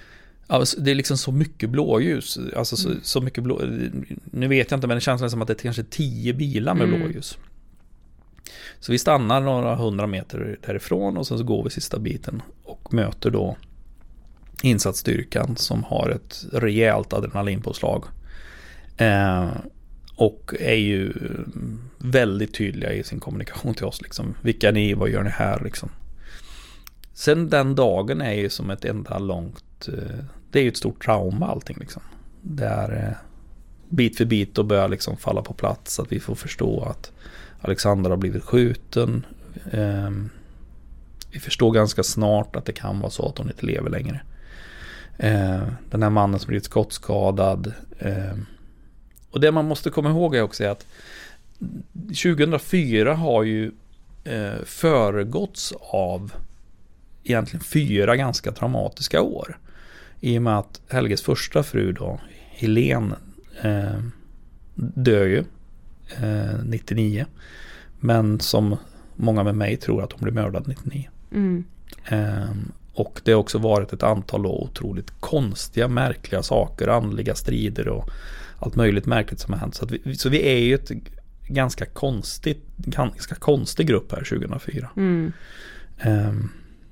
Alltså, det är liksom så mycket blåljus. Alltså så, mm. så mycket blå... Nu vet jag inte, men det känns som att det är kanske tio bilar med mm. blåljus. Så vi stannar några hundra meter därifrån och sen så går vi sista biten och möter då insatsstyrkan som har ett rejält adrenalinpåslag. Eh, och är ju väldigt tydliga i sin kommunikation till oss. Liksom. Vilka är ni? Vad gör ni här? Liksom. Sen den dagen är ju som ett enda långt... Eh, det är ju ett stort trauma allting. Liksom. Det är eh, bit för bit och börjar liksom falla på plats. Att vi får förstå att Alexandra har blivit skjuten. Eh, vi förstår ganska snart att det kan vara så att hon inte lever längre. Eh, den här mannen som blivit skottskadad. Eh, och det man måste komma ihåg är också att tjugohundrafyra har ju eh, föregåtts av egentligen fyra ganska traumatiska år. I och med att Helges första fru då, Helene, eh, dör ju eh, nittionio. Men som många med mig tror att hon blev mördad nittionio. Mm. Eh, och det har också varit ett antal otroligt konstiga, märkliga saker, andliga strider och allt möjligt märkligt som har hänt. Så, att vi, så vi är ju ett ganska konstigt, ganska konstig grupp här tjugohundrafyra. Mm. Um,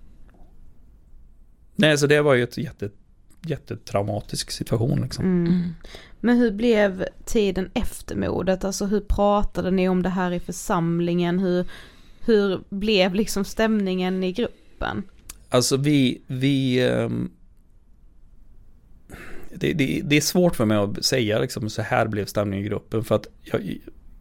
nej, så det var ju ett jätte, jättetraumatisk situation liksom. Mm. Men hur blev tiden efter mordet? Alltså hur pratade ni om det här i församlingen? Hur, hur blev liksom stämningen i gruppen? Alltså vi, vi um, det, det, det är svårt för mig att säga liksom, så här blev stämningen i gruppen, för att jag,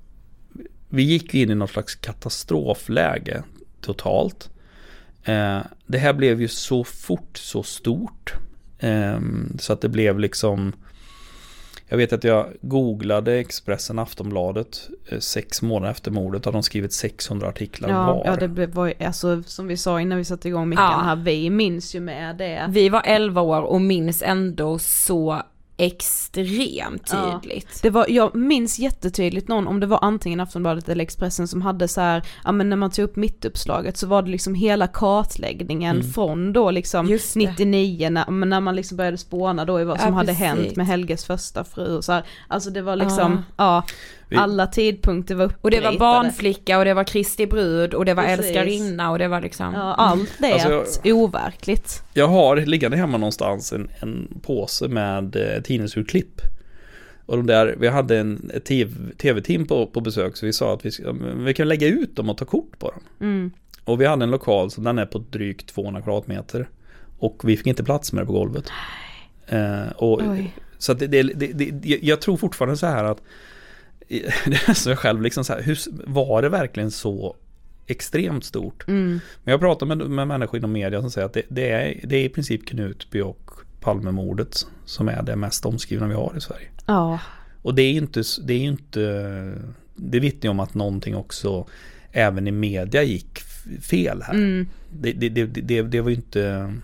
vi gick in i något slags katastrofläge totalt. Eh, det här blev ju så fort, så stort, eh, så att det blev liksom, jag vet att jag googlade Expressen, Aftonbladet eh, sex månader efter mordet, har de skrivit sexhundra artiklar ja, var. Ja, det blev, var, alltså, som vi sa innan vi satte igång micken ja. här, vi minns ju med det. Vi var elva år och minns ändå så extremt tydligt. Ja. Det var, jag minns jättetydligt någon, om det var antingen Aftonbladet eller Expressen, som hade så här, ja men när man tog upp mittuppslaget så var det liksom hela kartläggningen mm. från då liksom nittionio när, när man liksom började spåna då i vad som ja, hade hänt med Helges första fru och så här. Alltså det var liksom ja, ja alla tidpunkter var uppritade. Och det var barnflicka och det var Kristi brud och det var precis. Älskarinna och det var liksom ja, allt det alltså, jag, overkligt. Jag har liggande hemma någonstans en, en påse med eh, tidningsurklipp. Och de där, vi hade en ett tv-team på, på besök, så vi sa att vi, vi kan lägga ut dem och ta kort på dem. Mm. Och vi hade en lokal som den är på drygt tvåhundra kvadratmeter. Och vi fick inte plats med det på golvet. Eh, och, så att det, det, det, det, jag tror fortfarande så här att det är så jag själv liksom så här, hur, var det verkligen så extremt stort? Mm. Men jag pratar med, med människor inom media som säger att det, det, är, det är i princip Knutby och Palmemordet som är det mest omskrivna vi har i Sverige. Ja. Och det är ju inte, det är ju inte, det vittnar om att någonting också även i media gick fel här. Mm. Det, det, det, det, det var ju inte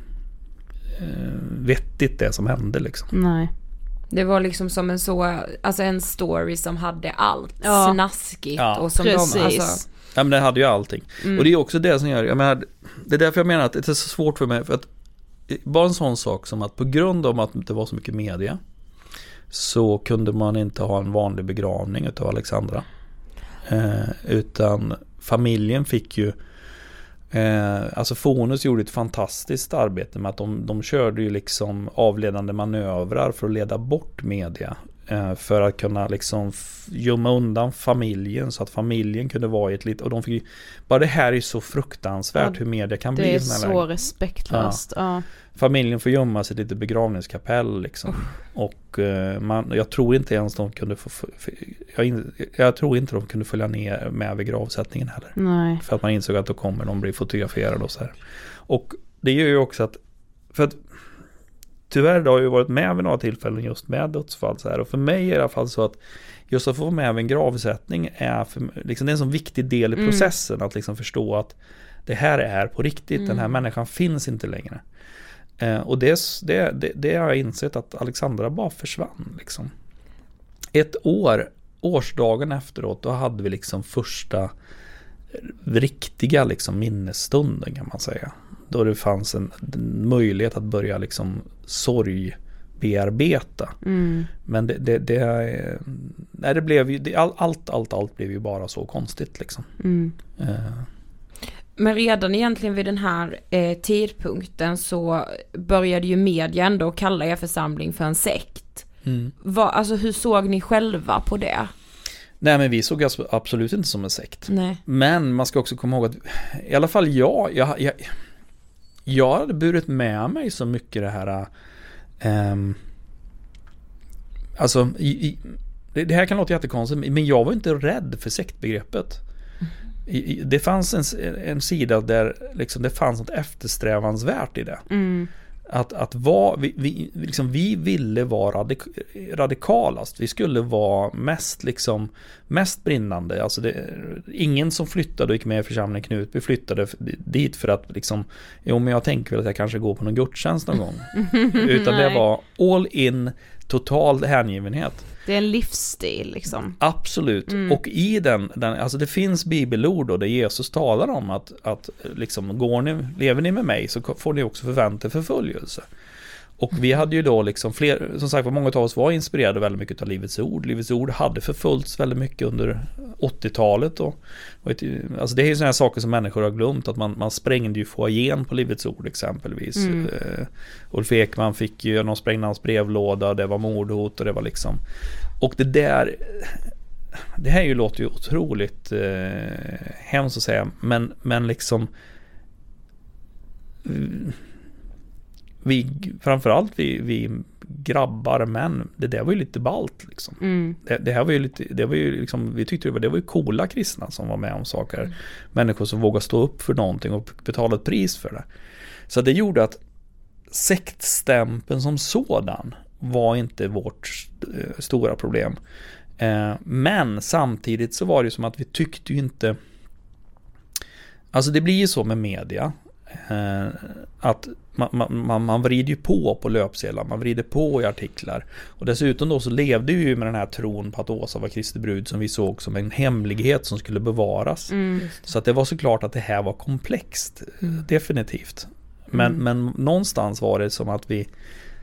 eh, vettigt det som hände liksom. Nej. Det var liksom som en så, alltså en story som hade allt ja. snaskigt ja. och som precis. de alltså... Ja, men det hade ju allting. Mm. Och det är också det som gör, jag menar, det är därför jag menar att det är så svårt för mig, för att bara en sån sak som att på grund av att det var så mycket media så kunde man inte ha en vanlig begravning utav Alexandra. Eh, utan familjen fick ju eh, alltså Fonus gjorde ett fantastiskt arbete med att de, de körde ju liksom avledande manövrar för att leda bort media, eh, för att kunna liksom f- gömma undan familjen så att familjen kunde vara i ett litet, och de fick, bara det här är så fruktansvärt ja, hur media kan det bli. Det är så väg. respektlöst. Ja. Ja. Familjen får gömma sig lite begravningskapell liksom. Uh. Och eh, man, jag tror inte ens de kunde få, jag, in, jag tror inte de kunde följa ner med vid gravsättningen heller. Nej. För att man insåg att då kommer de bli fotograferade och så här. Och det gör ju också att, för att tyvärr då har jag ju varit med vid några tillfällen just med dödsfall så här, och för mig är det i alla fall så att just att få med vid en gravsättning är för, liksom, det är en sån viktig del i processen mm. att liksom förstå att det här är på riktigt, mm. den här människan finns inte längre. Eh, och det, det, det, det har jag insett att Alexandra bara försvann liksom. Ett år, årsdagen efteråt, då hade vi liksom första riktiga liksom minnesstunden kan man säga. Då det fanns en, en möjlighet att börja liksom sorg bearbeta. Mm. Men det, det, det, nej, det blev ju, det, allt, allt, allt blev ju bara så konstigt liksom. Mm. Uh. Men redan egentligen vid den här eh, tidpunkten så började ju media ändå kalla er församling för en sekt. Mm. Vad, alltså hur såg ni själva på det? Nej, men vi såg absolut inte som en sekt. Nej. Men man ska också komma ihåg att i alla fall jag, jag, jag, jag hade burit med mig så mycket det här um, alltså i, i, det, det här kan låta jättekonstigt, men jag var inte rädd för sektbegreppet. I, i, det fanns en, en sida där liksom det fanns något eftersträvansvärt i det. Mm. Att, att var, vi, vi, liksom, vi ville vara radik, radikalast. Vi skulle vara mest, liksom, mest brinnande. Alltså det, ingen som flyttade och gick med i församlingen Knutby flyttade dit för att liksom, jo men jag tänker väl att jag kanske går på någon gudstjänst någon gång. Utan det var all in, total hängivenhet. Det är en livsstil liksom. Absolut. Mm. Och i den, den, alltså det finns bibelord då där Jesus talar om att, att liksom, går ni, lever ni med mig så får ni också förvänta förföljelse. Och vi hade ju då liksom fler, som sagt, många av oss var inspirerade väldigt mycket av Livets ord. Livets ord hade förföljts väldigt mycket under åttiotalet. Och, och ett, alltså det är ju sådana här saker som människor har glömt, att man, man sprängde ju foajén på Livets ord exempelvis. Mm. Uh, Ulf Ekman fick ju, de sprängde hans brevlåda, det var mordhot och det var liksom, och det där, det här ju låter ju otroligt uh, hemskt att säga, men, men liksom uh, vi, framförallt vi, vi grabbar, män, det där var ju lite ballt liksom. Mm. Det, det här var ju lite, det var ju liksom, vi tyckte det var, det var ju coola kristna som var med om saker. Mm. Människor som vågar stå upp för någonting och betala ett pris för det. Så det gjorde att sektstämpeln som sådan var inte vårt eh, stora problem. Eh, men samtidigt så var det ju som att vi tyckte ju inte, alltså det blir ju så med media, eh, att Man, man, man vrider ju på på löpsedlar, man vrider på i artiklar. Och dessutom då så levde vi ju med den här tron på att Åsa var Kristi brud, som vi såg som en hemlighet som skulle bevaras. Mm. Så att det var såklart att det här var komplext, mm. definitivt. Men, mm. men någonstans var det som att vi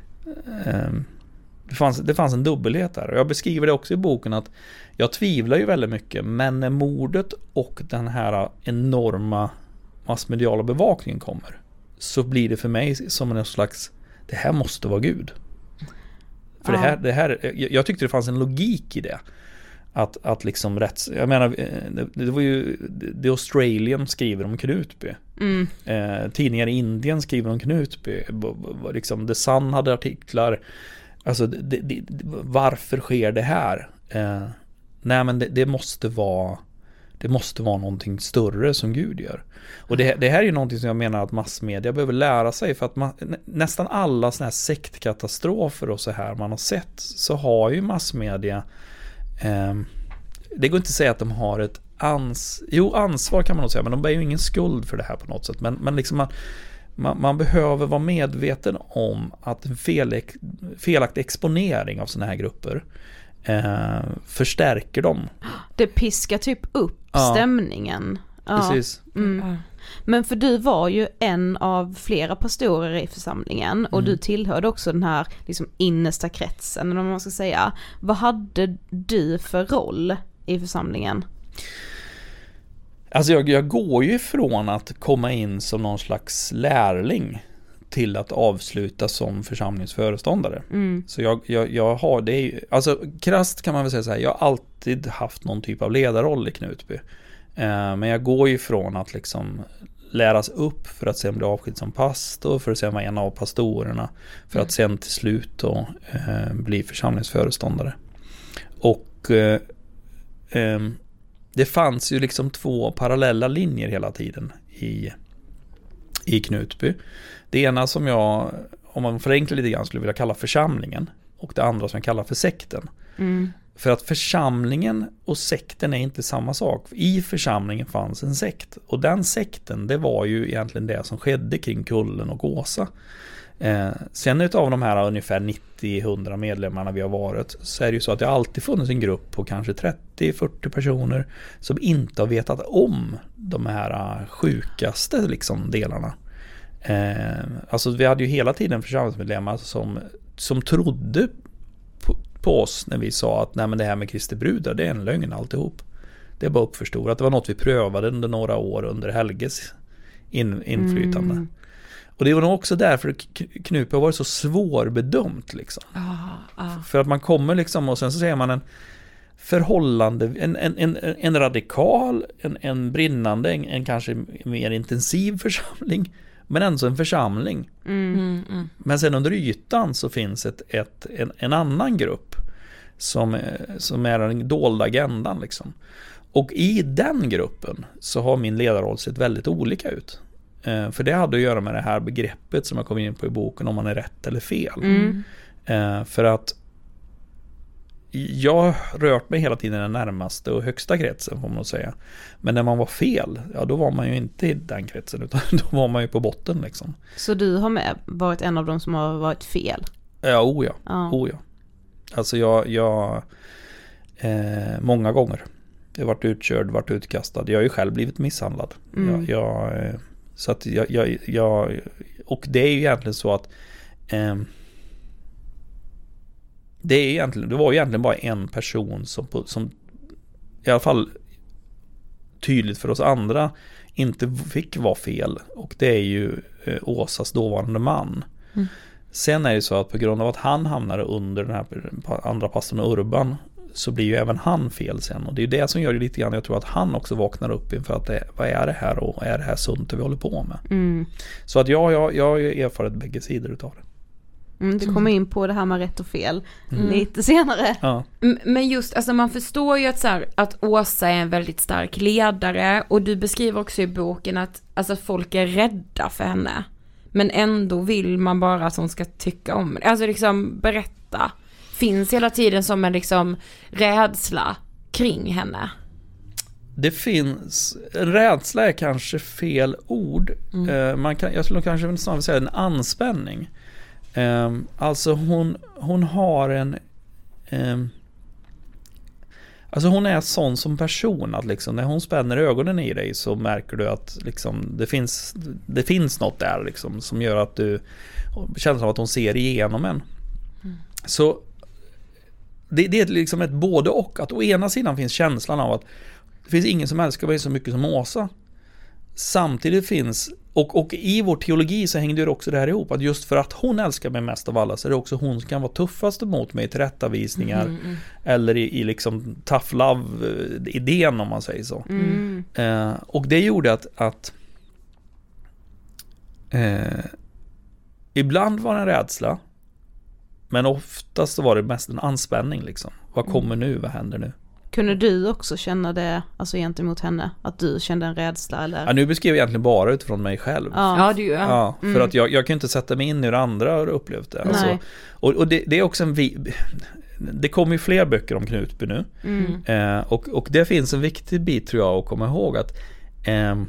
eh, det, fanns, det fanns en dubbelhet där. Och jag beskriver det också i boken att jag tvivlar ju väldigt mycket, men när mordet och den här enorma massmediala bevakningen kommer, så blir det för mig som en slags, det här måste vara Gud. För ja. det här, det här jag, jag tyckte det fanns en logik i det. Att, att liksom rätt, jag menar, det, det var ju The Australian skriver om Knutby. Mm. Eh, tidningar i Indien skriver om Knutby. Liksom The Sun hade artiklar. Alltså, det, det, varför sker det här? Eh, nej, men det, det måste vara Det måste vara någonting större som Gud gör. Och det, det här är ju någonting som jag menar att massmedia behöver lära sig. För att man, nästan alla såna här sektkatastrofer och så här man har sett, så har ju massmedia eh, det går inte att säga att de har ett ans, jo, ansvar kan man nog säga, men de bär ju ingen skuld för det här på något sätt. Men, men liksom man, man, man behöver vara medveten om att en fel, felaktig exponering av såna här grupper Eh, förstärker dem. Det piskar typ upp ja. stämningen. Ja. Precis. Mm. Men för du var ju en av flera pastorer i församlingen och mm. du tillhörde också den här liksom innersta kretsen, eller vad man ska säga. Vad hade du för roll i församlingen? Alltså jag, jag går ju ifrån att komma in som någon slags lärling till att avsluta som församlingsföreståndare. Mm. Så jag, jag, jag har det ju, alltså krasst kan man väl säga så här, jag har alltid haft någon typ av ledarroll i Knutby. Eh, men jag går ju från att liksom läras upp för att sen bli avskild som pastor, för att sen vara en av pastorerna, för mm. att sen till slut då, eh, bli församlingsföreståndare. Och eh, eh, det fanns ju liksom två parallella linjer hela tiden i, i Knutby. Det ena som jag, om man förenklar lite grann, skulle vilja kalla församlingen, och det andra som jag kallar för sekten. Mm. För att församlingen och sekten är inte samma sak. I församlingen fanns en sekt, och den sekten, det var ju egentligen det som skedde kring Kullen och Åsa. Eh, sen utav de här ungefär nittio till hundra medlemmarna vi har varit, så är det ju så att det alltid funnits en grupp på kanske trettio till fyrtio personer som inte har vetat om de här sjukaste liksom delarna. Eh, alltså vi hade ju hela tiden församlingsmedlemmar som som trodde på, på oss när vi sa att nej, men det här med Kristi brudar, det är en lögn alltihop. Det är bara uppförstorat. Det var något vi prövade under några år under Helges in, inflytande. Mm. Och det var nog också därför Knutby har varit så svårbedömt liksom. Ah, ah. För att man kommer liksom och sen så säger man en förhållande, en, en, en, en radikal, en, en brinnande, en, en kanske mer intensiv församling, men ändå en församling. Mm, mm, mm. Men sen under ytan så finns ett, ett, en, en annan grupp som, som är den dolda agendan liksom. Och i den gruppen så har min ledarroll sett väldigt olika ut. Eh, för det hade att göra med det här begreppet som jag kom in på i boken, om man är rätt eller fel. Mm. Eh, för att jag har rört mig hela tiden i den närmaste och högsta kretsen får man säga. Men när man var fel, ja då var man ju inte i den kretsen utan då var man ju på botten liksom. Så du har med varit en av dem som har varit fel? Ja, oh ja. Ja. Oh ja. Alltså jag, jag eh, många gånger. Jag har varit utkörd, varit utkastad. Jag har ju själv blivit misshandlad. Mm. Jag, jag, så att jag, jag, jag, och det är ju egentligen så att eh, det är egentligen, det var egentligen bara en person som, som i alla fall tydligt för oss andra inte fick vara fel. Och det är ju eh, Åsas dåvarande man. Mm. Sen är det så att på grund av att han hamnade under den här andra pastorn Urban så blir ju även han fel sen. Och det är ju det som gör det lite grann. Jag tror att han också vaknar upp inför att det, vad är det här och är det här sunt det vi håller på med? Mm. Så att jag, jag, jag har ju erfarit bägge sidor utav det. Mm, du kommer in på det här med rätt och fel Mm. lite senare. Ja. Men just, alltså man förstår ju att, så här, att Åsa är en väldigt stark ledare, och du beskriver också i boken att alltså, folk är rädda för henne. Men ändå vill man bara att hon ska tycka om det. Alltså liksom berätta. Finns hela tiden som en liksom rädsla kring henne? Det finns, rädsla är kanske fel ord. Mm. Uh, man kan, jag skulle kanske snarare säga en anspänning. Um, alltså hon, hon har en um, alltså hon är sån som person att liksom, när hon spänner ögonen i dig så märker du att liksom, det, finns, det finns något där liksom, som gör att du känner som att hon ser igenom en. Mm. Så det, det är liksom ett både och, att å ena sidan finns känslan av att det finns ingen som älskar mig så mycket som Åsa. Samtidigt finns, och, och i vår teologi så hänger det också det här ihop, att just för att hon älskar mig mest av alla så är det också hon som kan vara tuffast emot mig i tillrättavisningar mm, mm. eller i, i liksom tough love-idén om man säger så. Mm. Eh, och det gjorde att, att eh, ibland var det en rädsla, men oftast var det mest en anspänning liksom. Vad kommer nu? Vad händer nu? Kunde du också känna det, alltså gentemot henne, att du kände en rädsla eller? Ja, nu beskriver jag egentligen bara utifrån mig själv. Ja, ja du gör. Ja, för mm. att jag, jag kan inte sätta mig in i hur andra har upplevt det. Alltså. Och, och det, det är också en vi, det kommer ju fler böcker om Knutby nu. Mm. Eh, och, och det finns en viktig bit tror jag att komma ihåg att eh,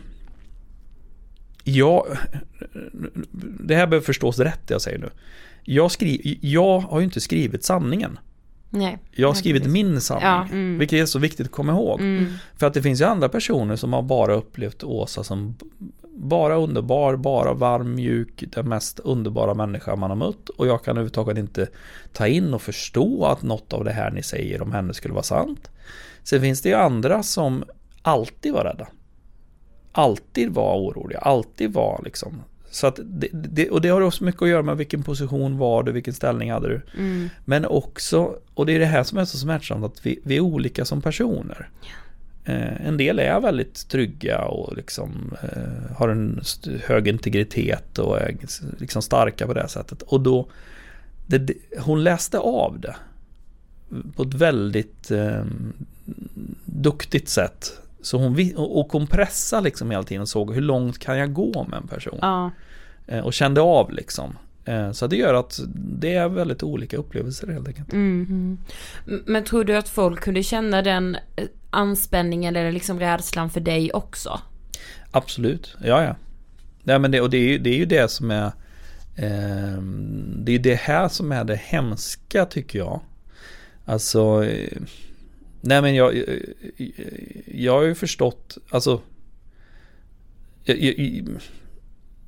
jag, det här behöver förstås rätt det jag säger nu. Jag, skri, jag har ju inte skrivit sanningen. Nej. Jag har skrivit min sanning, ja, mm. vilket är så viktigt att komma ihåg. Mm. För att det finns ju andra personer som har bara upplevt Åsa som bara underbar, bara varm, mjuk, den mest underbara människa man har mött. Och jag kan överhuvudtaget inte ta in och förstå att något av det här ni säger om henne skulle vara sant. Sen finns det ju andra som alltid var rädda. Alltid var oroliga, alltid var liksom... Så att det, det, och det har också mycket att göra med vilken position var du, vilken ställning hade du. Mm. Men också, och det är det här som är så smärtsamt, att vi, vi är olika som personer. Ja. Eh, en del är väldigt trygga och liksom eh, har en st- hög integritet och är liksom starka på det sättet. Och då, det, det, hon läste av det på ett väldigt eh, duktigt sätt. Så hon, och hon pressade liksom hela tiden och såg hur långt kan jag gå med en person. Ja. Och kände av liksom. Så det gör att det är väldigt olika upplevelser helt enkelt. Mm. Men tror du att folk kunde känna den anspänningen eller liksom rädslan för dig också? Absolut, ja ja. Nej, men det, och det är, ju, det är ju det som är eh, det är det här som är det hemska tycker jag. Alltså eh, nej men jag, jag, jag har ju förstått, alltså jag, jag,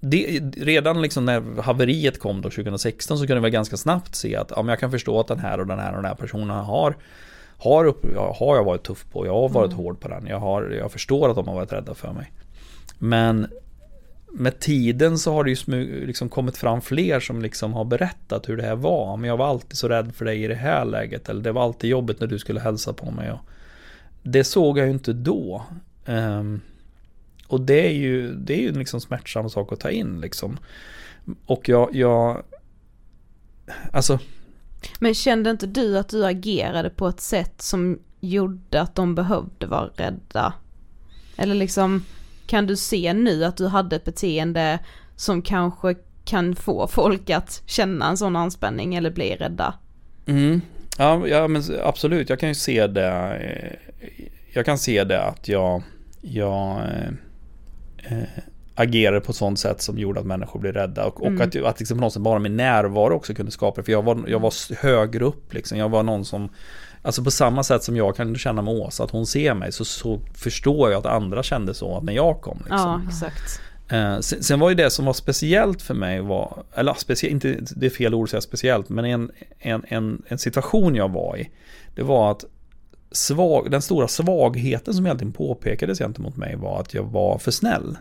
det, redan liksom när haveriet kom då tjugohundrasexton så kunde vi ganska snabbt se att ja, men jag kan förstå att den här och den här och den här personen har har, upp, har jag varit tuff på, jag har varit mm. hård på den, jag, har, jag förstår att de har varit rädda för mig. Men med tiden så har det ju smug, liksom kommit fram fler som liksom har berättat hur det här var. Men jag var alltid så rädd för dig i det här läget, eller det var alltid jobbigt när du skulle hälsa på mig. Och det såg jag ju inte då. Um, och det är ju det är ju liksom smärtsam sak att ta in liksom. Och jag, jag alltså. Men kände inte du att du agerade på ett sätt som gjorde att de behövde vara rädda? Eller liksom, kan du se nu att du hade ett beteende som kanske kan få folk att känna en sån anspänning eller bli rädda? Mm. Ja, ja, men absolut. Jag kan ju se det. Jag kan se det att jag, jag äh, agerade på ett sånt sätt som gjorde att människor blev rädda. Och, mm. och att, att liksom på något sätt bara min närvaro också kunde skapa det. För jag var, jag var högre upp. Liksom. Jag var någon som... Alltså på samma sätt som jag kan känna med Åsa att hon ser mig, så, så förstår jag att andra kände så när jag kom. Liksom. Ja, exakt. Eh, sen, sen var ju det som var speciellt för mig var, eller speciellt, inte det är fel ord att säga speciellt, men en, en, en, en situation jag var i, det var att svag, den stora svagheten som egentligen påpekades gentemot mig var att jag var för snäll.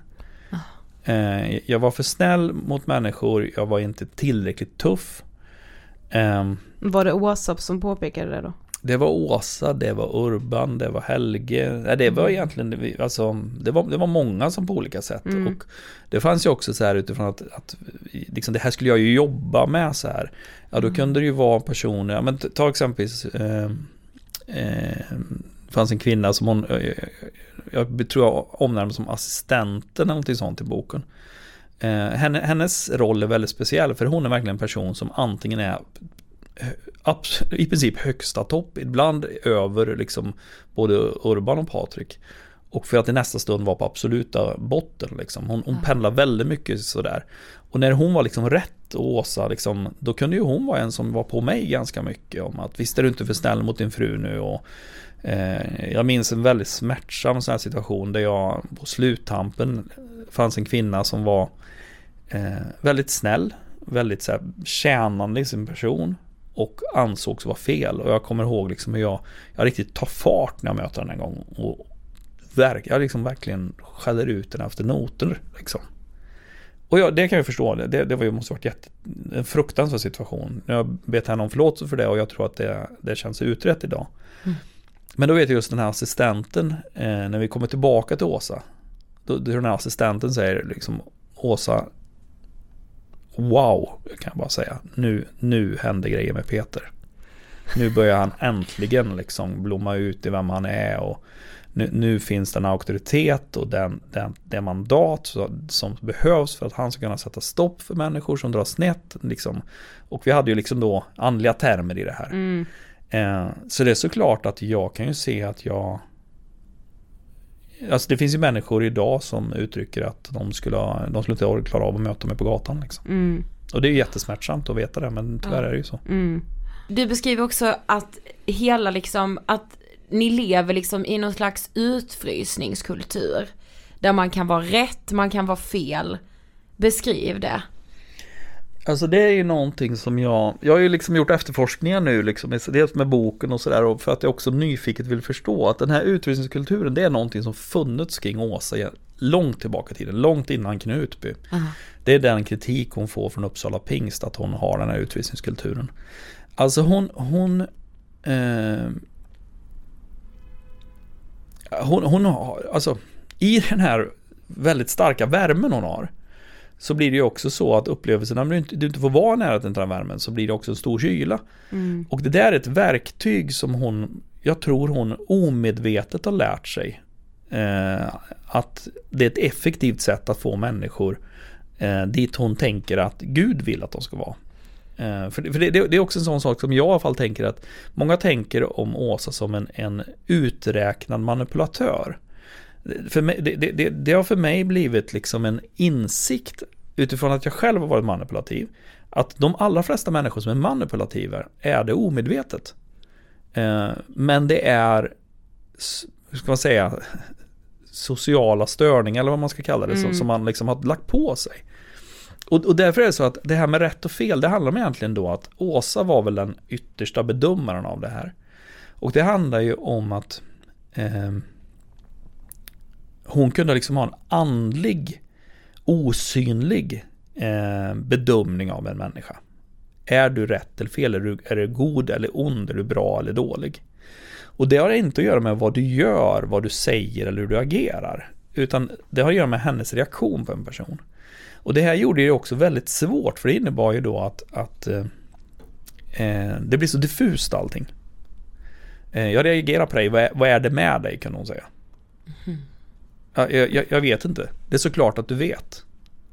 Eh, jag var för snäll mot människor, jag var inte tillräckligt tuff. Eh, var det Åsa som påpekade det då? Det var Åsa, det var Urban, det var Helge. Nej, det var egentligen, alltså, det var, det var många som på olika sätt. Mm. Och det fanns ju också så här utifrån att, att liksom, det här skulle jag ju jobba med så här. Ja, då mm. kunde det ju vara personer, ja, men ta exempelvis, eh, eh, det fanns en kvinna som hon, eh, jag tror jag omnämnde som assistenten eller någonting sånt i boken. Eh, henne, hennes roll är väldigt speciell, för hon är verkligen en person som antingen är i princip högsta topp, ibland över liksom både Urban och Patrik, och för att i nästa stund var på absoluta botten liksom. Hon, hon pendlar väldigt mycket sådär, och när hon var liksom rätt och Åsa liksom, då kunde ju hon vara en som var på mig ganska mycket om att visst är du inte för snäll mot din fru nu, och eh, jag minns en väldigt smärtsam sån här situation där jag på sluttampen fanns en kvinna som var eh, väldigt snäll, väldigt så här, tjänande i sin person och ansågs vara fel. Och jag kommer ihåg liksom hur jag, jag riktigt tar fart när jag möter den en gång, och verk, jag liksom verkligen skäller ut den efter noter liksom. Och jag, det kan jag förstå, det, det, det var ju måste varit jätte, en fruktansvärd situation. Jag bet henne om förlåtelse för det, och jag tror att det, det känns uträtt idag. Mm. Men då vet jag just den här assistenten, eh, när vi kommer tillbaka till Åsa, då, då den här assistenten säger liksom, Åsa, wow, kan jag bara säga. Nu, nu händer grejer med Peter. Nu börjar han äntligen liksom blomma ut i vem han är, och nu, nu finns det en auktoritet och den, den, det mandat som, som behövs för att han ska kunna sätta stopp för människor som drar snett liksom. Och vi hade ju liksom då andliga termer i det här. Mm. Eh, så det är såklart att jag kan ju se att jag, alltså det finns ju människor idag som uttrycker att de skulle, ha, de skulle inte klara av att möta mig på gatan liksom. Mm. Och det är ju jättesmärtsamt att veta det, men tyvärr ja. är det ju så. Mm. Du beskriver också att hela liksom, att ni lever liksom i någon slags utfrysningskultur där man kan vara rätt, man kan vara fel. Beskriv det. Alltså det är ju någonting som jag, jag har ju liksom gjort efterforskningar nu liksom, dels med boken och sådär, och för att jag också nyfiket vill förstå att den här utvisningskulturen, det är någonting som funnits kring Åsa långt tillbaka i tiden, långt innan Knutby. Uh-huh. Det är den kritik hon får från Uppsala Pingst, att hon har den här utvisningskulturen. Alltså hon hon eh, hon, hon har, alltså i den här väldigt starka värmen hon har, så blir det ju också så att upplevelsen, när du inte, du inte får vara nära den här värmen, så blir det också en stor kyla. Mm. Och det där är ett verktyg som hon, jag tror hon omedvetet har lärt sig. Eh, att det är ett effektivt sätt att få människor eh, dit hon tänker att Gud vill att de ska vara. Eh, för det, för det, det är också en sån sak som jag i alla fall tänker, att många tänker om Åsa som en, en uträknad manipulatör. För mig, det, det, det har för mig blivit liksom en insikt utifrån att jag själv har varit manipulativ, att de allra flesta människor som är manipulativa är det omedvetet. Eh, men det är, hur ska man säga, sociala störningar eller vad man ska kalla det, mm. som, som man liksom har lagt på sig. Och, och därför är det så att det här med rätt och fel, det handlar om egentligen då att Åsa var väl den yttersta bedömaren av det här. Och det handlar ju om att eh, hon kunde liksom ha en andlig, osynlig eh, bedömning av en människa. Är du rätt eller fel? Är du, är du god eller ond? Är du bra eller dålig? Och det har inte att göra med vad du gör, vad du säger eller hur du agerar. Utan det har att göra med hennes reaktion på en person. Och det här gjorde det också väldigt svårt, för det innebar ju då att, att eh, det blir så diffust allting. Eh, jag reagerar på dig, vad är, vad är det med dig, kan hon säga. Mm. Ja, jag, jag vet inte. Det är såklart att du vet.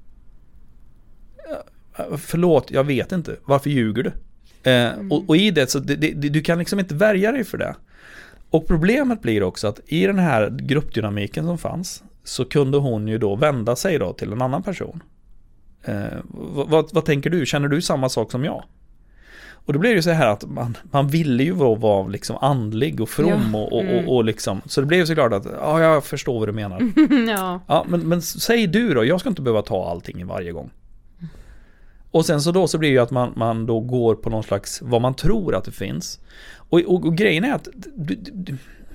Förlåt, jag vet inte. Varför ljuger du? Eh, mm. och, och i det så det, det, du kan liksom inte värja dig för det. Och problemet blir också att i den här gruppdynamiken som fanns så kunde hon ju då vända sig då till en annan person. Eh, vad, vad, vad tänker du? Känner du samma sak som jag? Och då blir det ju så här att man, man ville ju vara, vara liksom andlig och from. Ja. Och, och, och, och liksom, så det blev ju såklart att ja, jag förstår vad du menar. ja. Ja, men, men säg du då, jag ska inte behöva ta allting varje gång. Och sen så då så blir det ju att man, man då går på någon slags vad man tror att det finns. Och, och, och grejen är att du, du, du,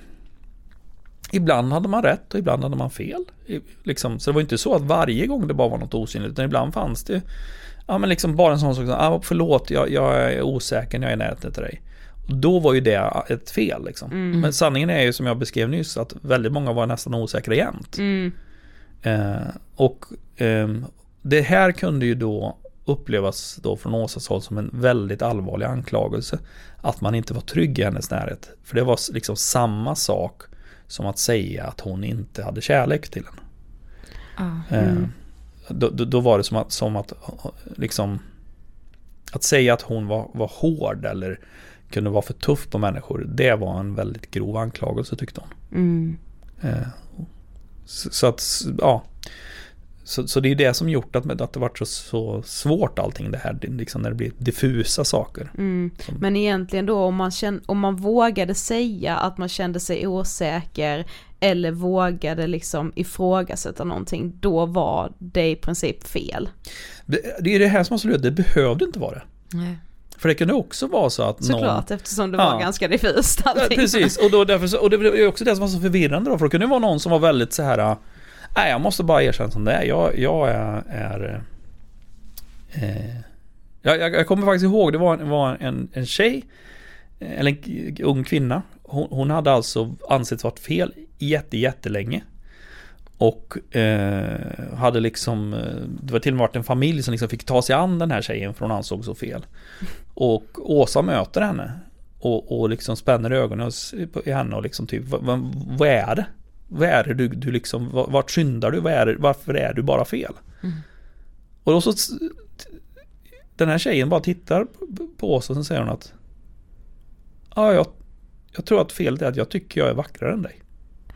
ibland hade man rätt och ibland hade man fel. Liksom, så det var inte så att varje gång det bara var något osynligt, utan ibland fanns det ja, men liksom bara en sån sak som ah, förlåt, jag, jag är osäker när jag är nära till dig. Och då var ju det ett fel. Liksom. Mm. Men sanningen är ju som jag beskrev nyss att väldigt många var nästan osäkra jämt. Mm. Eh, och eh, det här kunde ju då upplevas då från Åsas håll som en väldigt allvarlig anklagelse att man inte var trygg i hennes närhet. För det var liksom samma sak som att säga att hon inte hade kärlek till henne. Ah, mm. eh, då, då, då var det som att, som att liksom att säga att hon var, var hård eller kunde vara för tuff på människor, det var en väldigt grov anklagelse, tyckte hon. Mm. Eh, så, så att ja Så, så det är det som gjort att, att det varit så, så svårt allting det här, liksom när det blir diffusa saker. Mm. Men egentligen då om man, kände, om man vågade säga att man kände sig osäker eller vågade liksom ifrågasätta någonting, då var det i princip fel. Det, det är det här som är så löd, det behövde inte vara det. Nej. För det kunde också vara så att såklart, någon... eftersom det var ja. ganska diffust allting. Ja, precis, och, då, därför så, och det är också det som var så förvirrande då, för det kunde vara någon som var väldigt så här... Nej, jag måste bara erkänna som det är. Jag, jag är... är eh, jag, jag kommer faktiskt ihåg, det var, var en, en tjej, eller en ung kvinna. Hon, hon hade alltså ansetts varit fel jätte, jättelänge. Och eh, hade liksom... Det var till och med varit en familj som liksom fick ta sig an den här tjejen för hon ansåg så fel. Och Åsa möter henne. Och, och liksom spänner ögonen i henne och liksom typ, vad, vad är det? Vad är det du, du liksom, vart syndar du? Vad är det, varför är du bara fel? Mm. Och då så den här tjejen bara tittar på oss och så säger hon att ja, jag, jag tror att felet är att jag tycker jag är vackrare än dig.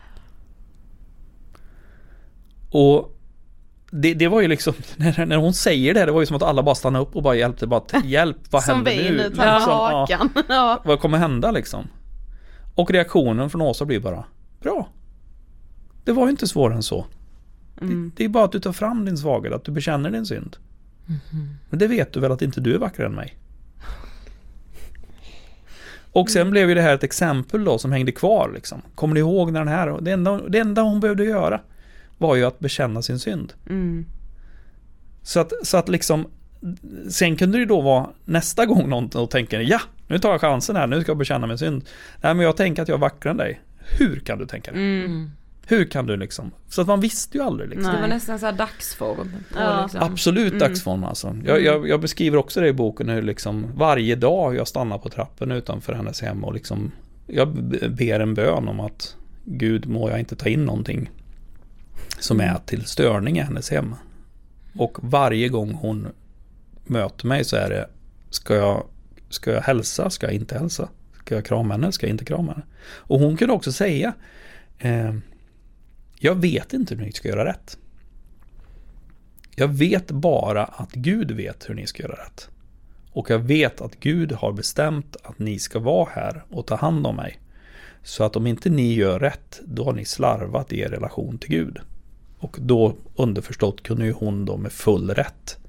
Och det, det var ju liksom när, när hon säger det, det var ju som att alla bara stannade upp och bara hjälpte, bara hjälp, vad händer nu? Liksom, ja, ja, vad kommer hända liksom? Och reaktionen från Åsa blir bara bra. Det var ju inte svårare än så. Mm. Det, det är bara att du tar fram din svaghet, att du bekänner din synd. Mm-hmm. Men det vet du väl att inte du är vackrare än mig. Och sen mm. blev ju det här ett exempel då som hängde kvar liksom. Kommer ni ihåg när den här, det enda, det enda hon behövde göra var ju att bekänna sin synd. Mm. Så att, så att liksom sen kunde det då vara nästa gång någon tänker ja, nu tar jag chansen här, nu ska jag bekänna min synd. Nej, men jag tänker att jag är vackrare än dig. Hur kan du tänka det? Mm. Hur kan du liksom? Så att man visste ju aldrig liksom. Det var nästan så här dagsform. Ja. Liksom. Absolut dagsform alltså. Jag, jag, jag beskriver också det i boken hur liksom varje dag jag stannar på trappen utanför hennes hem och liksom jag ber en bön om att Gud, må jag inte ta in någonting som är till störning i hennes hem. Och varje gång hon möter mig så är det ska jag, ska jag hälsa, ska jag inte hälsa? Ska jag krama henne, ska jag inte krama henne? Och hon kunde också säga eh, jag vet inte hur ni ska göra rätt. Jag vet bara att Gud vet hur ni ska göra rätt. Och jag vet att Gud har bestämt att ni ska vara här och ta hand om mig. Så att om inte ni gör rätt, då har ni slarvat i er relation till Gud. Och då underförstått kunde ju hon då med full rätt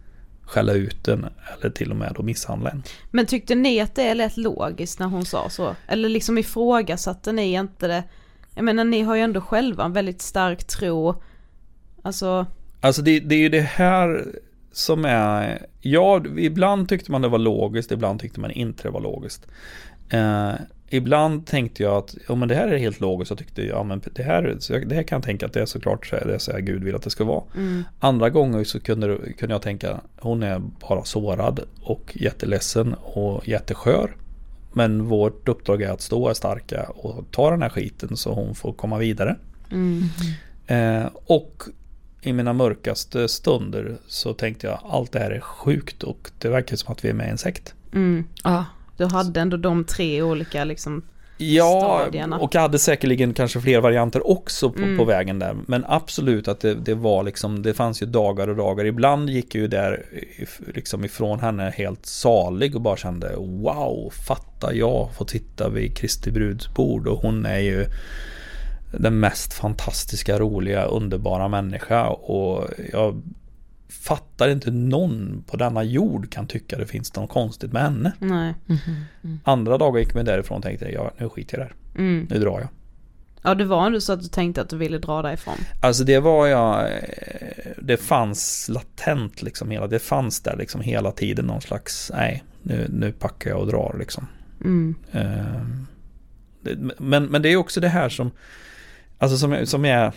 skälla ut den eller till och med då misshandla en. Men tyckte ni att det lät logiskt när hon sa så? Eller liksom ifrågasatte ni inte det? Jag menar, ni har ju ändå själva en väldigt stark tro. Alltså, alltså det, det är ju det här som är... Ja, ibland tyckte man det var logiskt, ibland tyckte man inte det var logiskt. Eh, ibland tänkte jag att ja, men det här är helt logiskt. Jag tyckte ja, men det här, så jag, det här kan jag tänka att det är såklart så är det så här Gud vill att det ska vara. Mm. Andra gånger så kunde, kunde jag tänka hon är bara sårad och jätteledsen och jätteskör. Men vårt uppdrag är att stå är starka och ta den här skiten så hon får komma vidare. Mm. Eh, och i mina mörkaste stunder så tänkte jag allt det här är sjukt och det verkar som att vi är med i en sekt. Mm. Ja, du hade ändå de tre olika liksom ja, stadierna. Och jag hade säkerligen kanske fler varianter också på, mm. på vägen där. Men absolut att det, det var liksom, det fanns ju dagar och dagar. Ibland gick jag ju där liksom ifrån henne helt salig och bara kände wow, fatta jag får titta vid Kristi brudsbord och hon är ju den mest fantastiska, roliga, underbara människa och jag fattar inte någon på denna jord kan tycka det finns något konstigt med henne. Nej. Mm-hmm. Mm. Andra dagar gick jag därifrån och tänkte ja, nu skiter jag där. Mm. Nu drar jag. Ja, det var ändå så att du tänkte att du ville dra därifrån. Alltså det var jag det fanns latent liksom hela, det fanns där liksom hela tiden någon slags nej, nu, nu packar jag och drar liksom. Mm. Uh, det, men, men det är också det här som alltså som, som är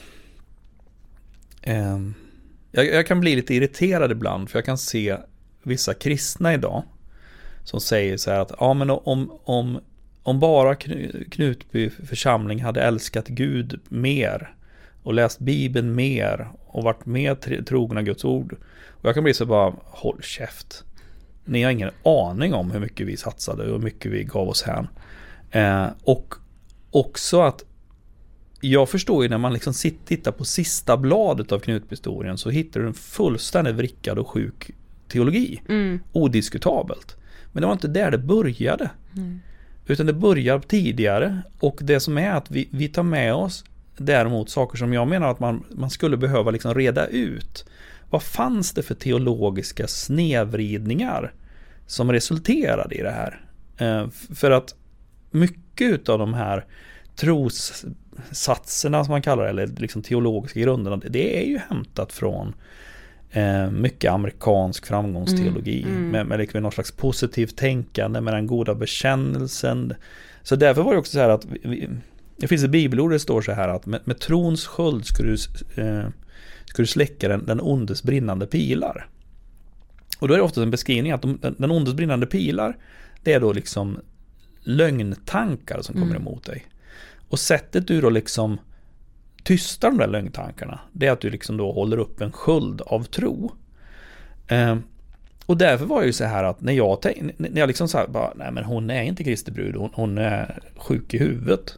uh, Jag, jag kan bli lite irriterad ibland för jag kan se vissa kristna idag som säger så här att ja, men om, om, om bara Knutby församling hade älskat Gud mer och läst Bibeln mer och varit mer trogna Guds ord och jag kan bli så bara håll käft. Ni har ingen aning om hur mycket vi satsade och hur mycket vi gav oss här. Eh, och också att jag förstår ju när man liksom sitter, tittar på sista bladet av Knutby-historien så hittar du en fullständigt vrickad och sjuk teologi. Mm. Odiskutabelt. Men det var inte där det började. Mm. Utan det börjar tidigare och det som är att vi, vi tar med oss däremot saker som jag menar att man, man skulle behöva liksom reda ut. Vad fanns det för teologiska snedvridningar som resulterade i det här? Eh, för att mycket av de här trossatserna som man kallar det, eller liksom teologiska grunderna, det är ju hämtat från eh, mycket amerikansk framgångsteologi mm, mm. med, med liksom någon slags positivt tänkande med den goda bekännelsen. Så därför var det också så här att vi, det finns ett bibelord där det står så här att med, med trons sköld ska du, eh, ska du släcka den, den ondes brinnande pilar. Och då är det ofta en beskrivning att de, den, den ondes brinnande pilar, det är då liksom lögntankar som kommer mm. emot dig. Och sättet du då liksom tystar de där lögntankarna, det är att du liksom då håller upp en sköld av tro. Eh, och därför var det ju så här att när jag, tänk, när jag liksom så här bara, nej men hon är inte Kristi brud, hon, hon är sjuk i huvudet.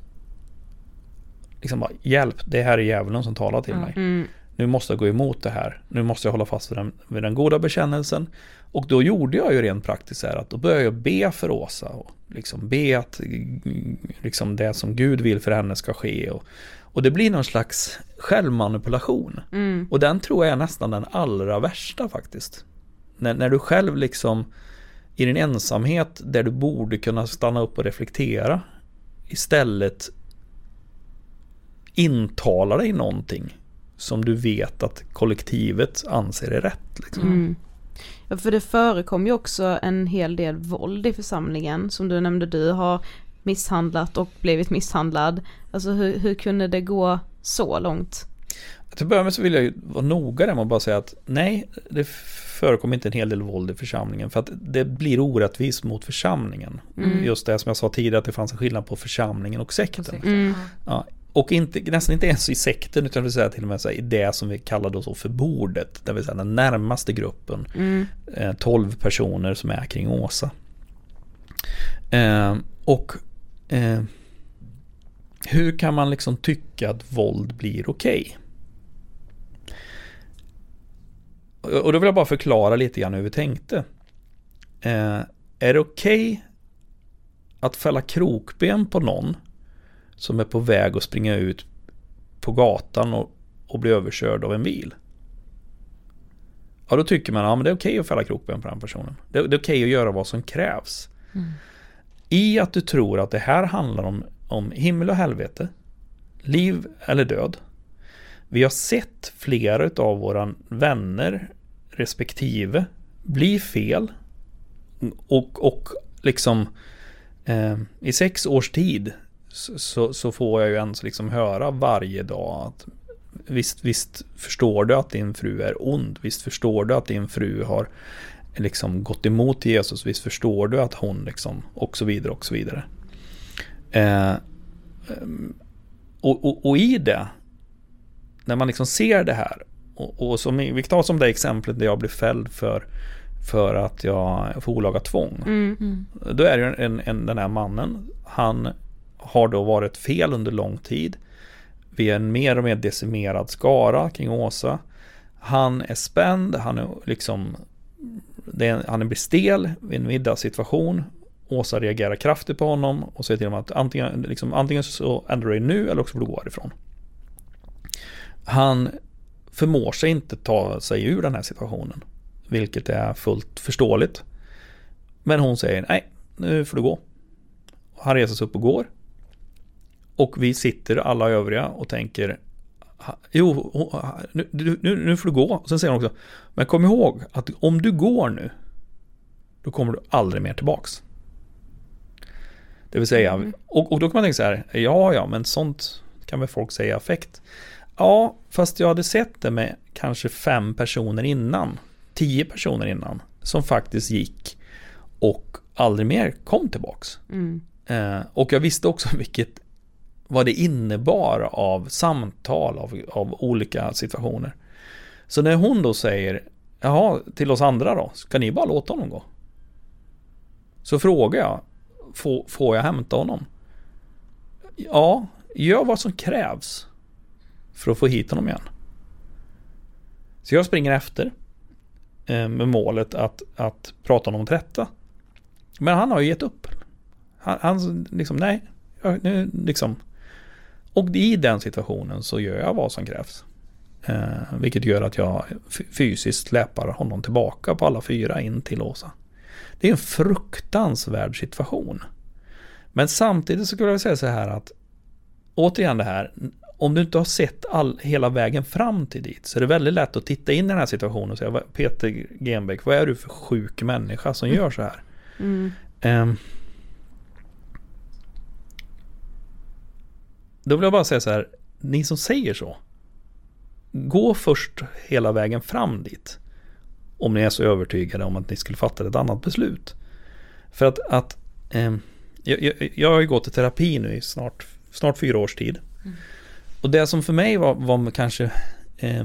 Liksom bara, hjälp, det här är djävulen som talar till mig. Mm. Nu måste jag gå emot det här. Nu måste jag hålla fast vid den, vid den goda bekännelsen. Och då gjorde jag ju rent praktiskt så här att då började jag be för Åsa och liksom be att liksom det som Gud vill för henne ska ske. Och, och det blir någon slags självmanipulation. Mm. Och den tror jag är nästan den allra värsta faktiskt. När, när du själv liksom i din ensamhet där du borde kunna stanna upp och reflektera istället intalar dig någonting som du vet att kollektivet anser är rätt. Liksom. Mm. Ja, för det förekom ju också en hel del våld i församlingen. Som du nämnde, du har misshandlat och blivit misshandlad. Alltså hur, hur kunde det gå så långt? Till att börja med så vill jag ju vara noga där med att bara säga att nej, det förekommer inte en hel del våld i församlingen. För att det blir orättvist mot församlingen. Mm. Just det som jag sa tidigare, att det fanns en skillnad på församlingen och sekten. Mm. Ja. Och inte, nästan inte ens i sekten utan vill säga till och med så här, i det som vi kallar då så för bordet, det vill säga den närmaste gruppen, mm. eh, tolv personer som är kring Åsa. Eh, och eh, hur kan man liksom tycka att våld blir okej? Och, och då vill jag bara förklara lite grann hur vi tänkte. Eh, är det okej att fälla krokben på någon som är på väg att springa ut på gatan och, och bli överkörd av en bil? ja då tycker man, ja men det är okej att fälla krokben på den personen. Det, det är okej att göra vad som krävs. Mm. I att du tror att det här handlar om, om himmel och helvete, liv eller död. Vi har sett flera av våra vänner respektive bli fel och, och liksom eh, i sex års tid så, så får jag ju ens liksom höra varje dag att visst, visst förstår du att din fru är ond, visst förstår du att din fru har liksom gått emot Jesus, visst förstår du att hon liksom och så vidare och så vidare. Eh, och, och, och i det när man liksom ser det här och, och som, vi tar som det exemplet där jag blir fälld för för att jag får olaga tvång. Mm, mm. Då är det en, en, den här mannen, han har då varit fel under lång tid. Vi är en mer och mer decimerad skara kring Åsa. Han är spänd, han är liksom det är, han blir stel vid en middagssituation. Åsa reagerar kraftigt på honom och säger till honom att antingen, liksom, antingen så ändrar du nu eller också får du gå härifrån. Han förmår sig inte ta sig ur den här situationen, vilket är fullt förståeligt. Men hon säger, nej, nu får du gå. Han reser sig upp och går. Och vi sitter alla övriga och tänker, jo, nu, nu, nu får du gå. Och sen säger hon också, men kom ihåg att om du går nu, då kommer du aldrig mer tillbaks. Det vill säga, mm. och, och då kan man tänka så här, ja, ja, men sånt kan väl folk säga affekt. Ja, fast jag hade sett det med kanske fem personer innan, tio personer innan, som faktiskt gick och aldrig mer kom tillbaks. Mm. Eh, och jag visste också vilket, vad det innebar av samtal, av, av olika situationer. Så när hon då säger, jaha, till oss andra då, ska ni bara låta honom gå? Så frågar jag, får, får jag hämta honom? Ja, gör vad som krävs för att få hit honom igen. Så jag springer efter eh, med målet att, att prata honom till rätta. Men han har ju gett upp. Han, han liksom, nej, jag, nu liksom. Och i den situationen så gör jag vad som krävs. Eh, vilket gör att jag f- fysiskt släpar honom tillbaka på alla fyra in till Åsa. Det är en fruktansvärd situation. Men samtidigt så skulle jag säga så här att återigen det här, om du inte har sett all, hela vägen fram till dit så är det väldigt lätt att titta in i den här situationen och säga, Peter Genbeck, vad är du för sjuk människa som mm. gör så här? Mm. Um, då vill jag bara säga så här, ni som säger så, gå först hela vägen fram dit om ni är så övertygade om att ni skulle fatta ett annat beslut. För att, att um, jag, jag, jag har ju gått i terapi nu i snart, snart fyra års tid. Mm. Och det som för mig var, var kanske eh,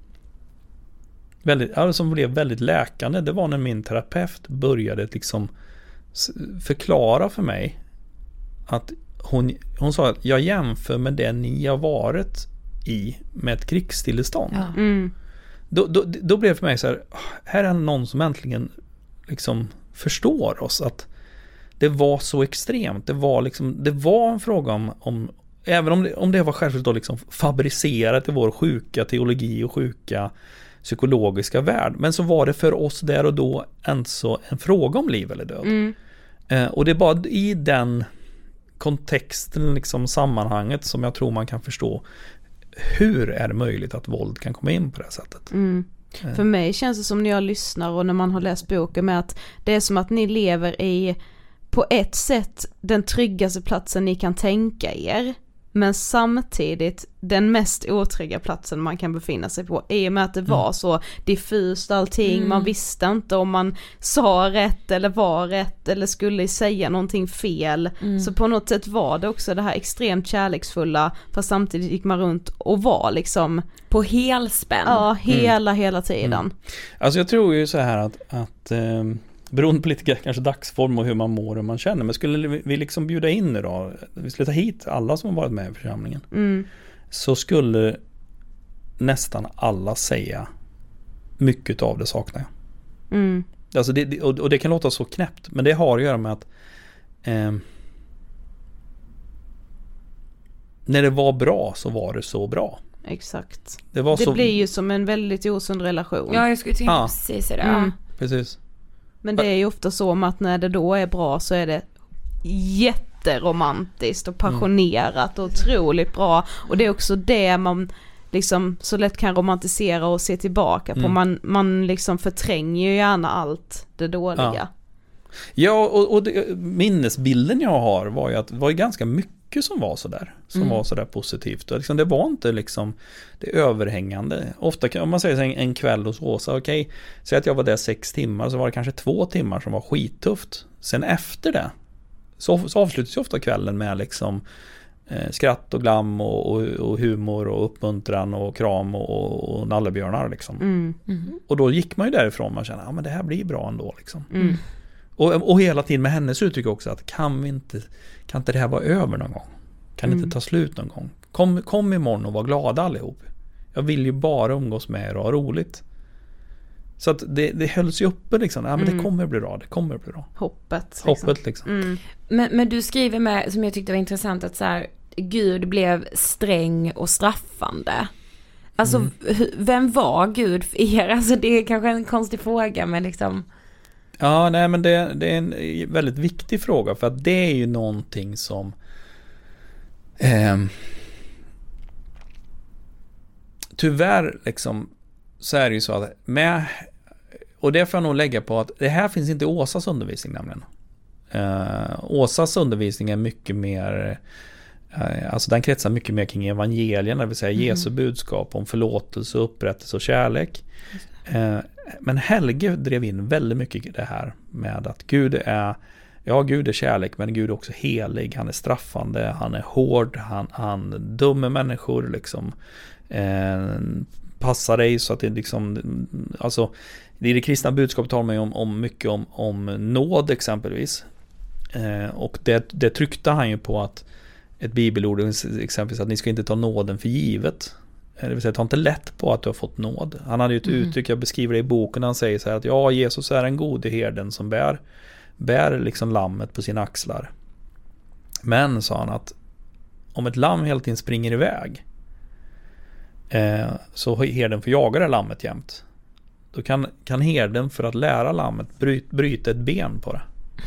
väldigt, alltså som blev väldigt läkande, det var när min terapeut började liksom förklara för mig att hon, hon sa att jag jämför med det ni har varit i med ett krigstillstånd. Ja. Mm. Då, då, då blev det för mig så här, här är någon som äntligen liksom förstår oss, att det var så extremt. Det var liksom, det var en fråga om, om även om det, om det var självklart då liksom fabricerat i vår sjuka teologi och sjuka psykologiska värld, men så var det för oss där och då ändå en fråga om liv eller död. Mm. Eh, och det är bara i den kontexten, liksom sammanhanget, som jag tror man kan förstå hur är det möjligt att våld kan komma in på det här sättet. Mm. Eh. För mig känns det som när jag lyssnar och när man har läst boken med att det är som att ni lever i på ett sätt den tryggaste platsen ni kan tänka er, men samtidigt den mest otrygga platsen man kan befinna sig på, i och med att det var mm. så diffust allting, mm. man visste inte om man sa rätt eller var rätt eller skulle säga någonting fel, mm. så på något sätt var det också det här extremt kärleksfulla, fast samtidigt gick man runt och var liksom på helspänn. Ja, hela, mm. hela tiden. Mm. Alltså jag tror ju så här att, att eh, beroende på lite kanske dagsform och hur man mår och hur man känner, men skulle vi liksom bjuda in nu då, vi skulle ta hit alla som har varit med i församlingen, mm. så skulle nästan alla säga mycket av det saknar jag. Mm. Alltså det, och, och det kan låta så knäppt, men det har att göra med att eh, när det var bra så var det så bra. Exakt. Det, var det så... blir ju som en väldigt osund relation. Ja, jag skulle tänka ja. precis det. Mm. Precis. Men det är ju ofta så att när det då är bra så är det jätteromantiskt och passionerat och otroligt bra. Och det är också det man liksom så lätt kan romantisera och se tillbaka på. Mm. Man, man liksom förtränger ju gärna allt det dåliga. Ja, ja och, och det, minnesbilden jag har var ju att det var ju ganska mycket som var så där. Som mm. var så där positivt. Och liksom, det var inte liksom det överhängande. Ofta om man säger så en, en kväll hos Åsa, okej, okay, säg att jag var där sex timmar så var det kanske två timmar som var skittufft. Sen efter det så, så avslutas ju ofta kvällen med liksom eh, skratt och glam och, och, och humor och uppmuntran och kram och, och nallebjörnar liksom. Mm. Mm. Och då gick man ju därifrån och kände, ja men det här blir bra ändå liksom. Mm. Och, och hela tiden med hennes uttryck också att kan vi inte, kan inte det här vara över någon gång? Kan det mm. inte ta slut någon gång? Kom, kom imorgon och var glada allihop. Jag vill ju bara umgås med er och ha roligt. Så att det, det hölls ju uppe liksom. Ja men mm. det kommer bli bra, det kommer bli bra. Hoppet. Liksom. Hoppet liksom. Mm. Men, men du skriver med, som jag tyckte var intressant, att så här, Gud blev sträng och straffande. Alltså mm. vem var Gud för er? Alltså det är kanske en konstig fråga, men liksom... Ja, nej men det, det är en väldigt viktig fråga, för att det är ju någonting som eh, tyvärr liksom så är det ju så att med, och det får jag nog lägga på att det här finns inte i Åsas undervisning nämligen. Eh, Åsas undervisning är mycket mer, eh, alltså den kretsar mycket mer kring evangelien, det vill säga mm. Jesu budskap om förlåtelse, upprättelse och kärlek. Eh, men Helge drev in väldigt mycket i det här med att Gud är, ja Gud är kärlek, men Gud är också helig, han är straffande, han är hård, han, han dömer människor liksom, eh, passar dig så att det liksom, alltså i det kristna budskapet talar man ju om, om mycket om, om nåd exempelvis, eh, och det, det tryckte han ju på att ett bibelord exempelvis att ni ska inte ta nåden för givet. Det vill säga, ta inte lätt på att du har fått nåd. Han hade ju ett mm. uttryck, jag beskriver det i boken, han säger så här att ja, Jesus är en gode herden som bär, bär liksom lammet på sina axlar. Men, sa han, att om ett lamm hela tiden springer iväg eh, så herden får jaga det lammet jämt. Då kan, kan herden för att lära lammet bryt, bryta ett ben på det.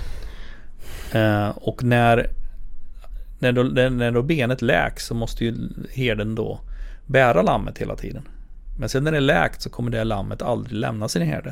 Eh, och när, när, då, när då benet läks så måste ju herden då bära lammet hela tiden. Men sen när det är läkt så kommer det lammet aldrig lämna sin herde.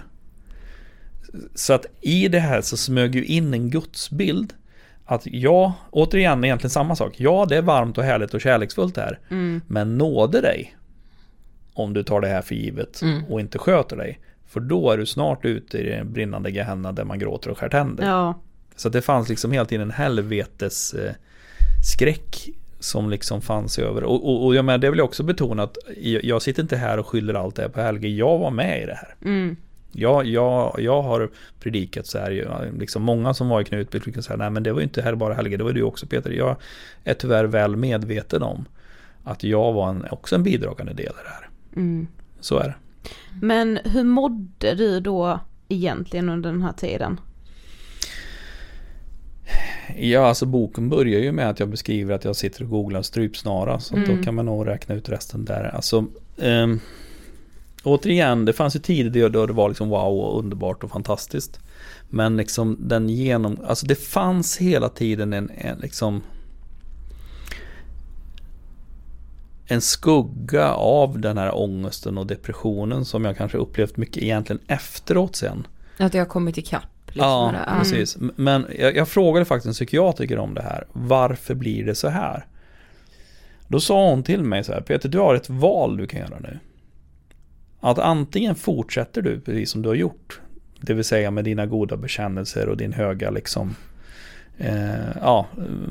Så att i det här så smög ju in en gudsbild att ja, återigen egentligen samma sak. Ja, det är varmt och härligt och kärleksfullt här. Mm. Men nåde dig om du tar det här för givet mm. och inte sköter dig. För då är du snart ute i den brinnande Gehenna där man gråter och skär tänder. Ja. Så att det fanns liksom hela tiden en helvetes eh, skräck som liksom fanns över. Och, och, och jag menar, det vill jag också betona att jag, jag sitter inte här och skyller allt det här på Helge. Jag var med i det här. Mm. Jag, jag, jag har predikat så här, liksom många som var i Knutby brukar säga, nej men det var ju inte här bara Helge, det var du också Peter. Jag är tyvärr väl medveten om att jag var en, också en bidragande del i det här. Mm. Så är det. Men hur mådde du då egentligen under den här tiden? Ja, alltså boken börjar ju med att jag beskriver att jag sitter och googlar strypsnara, så mm. då kan man nog räkna ut resten där. Alltså, um, återigen, det fanns ju tider då det var liksom wow och underbart och fantastiskt. Men liksom den genom, alltså det fanns hela tiden en, en liksom en skugga av den här ångesten och depressionen som jag kanske upplevt mycket egentligen efteråt sen. Att jag har kommit ikapp. Liksom ja, det. Mm. precis. Men jag, jag frågade faktiskt en psykiatriker om det här. Varför blir det så här? Då sa hon till mig så här: Peter, du har ett val du kan göra nu. Att antingen fortsätter du precis som du har gjort. Det vill säga med dina goda bekännelser och din höga liksom eh, ja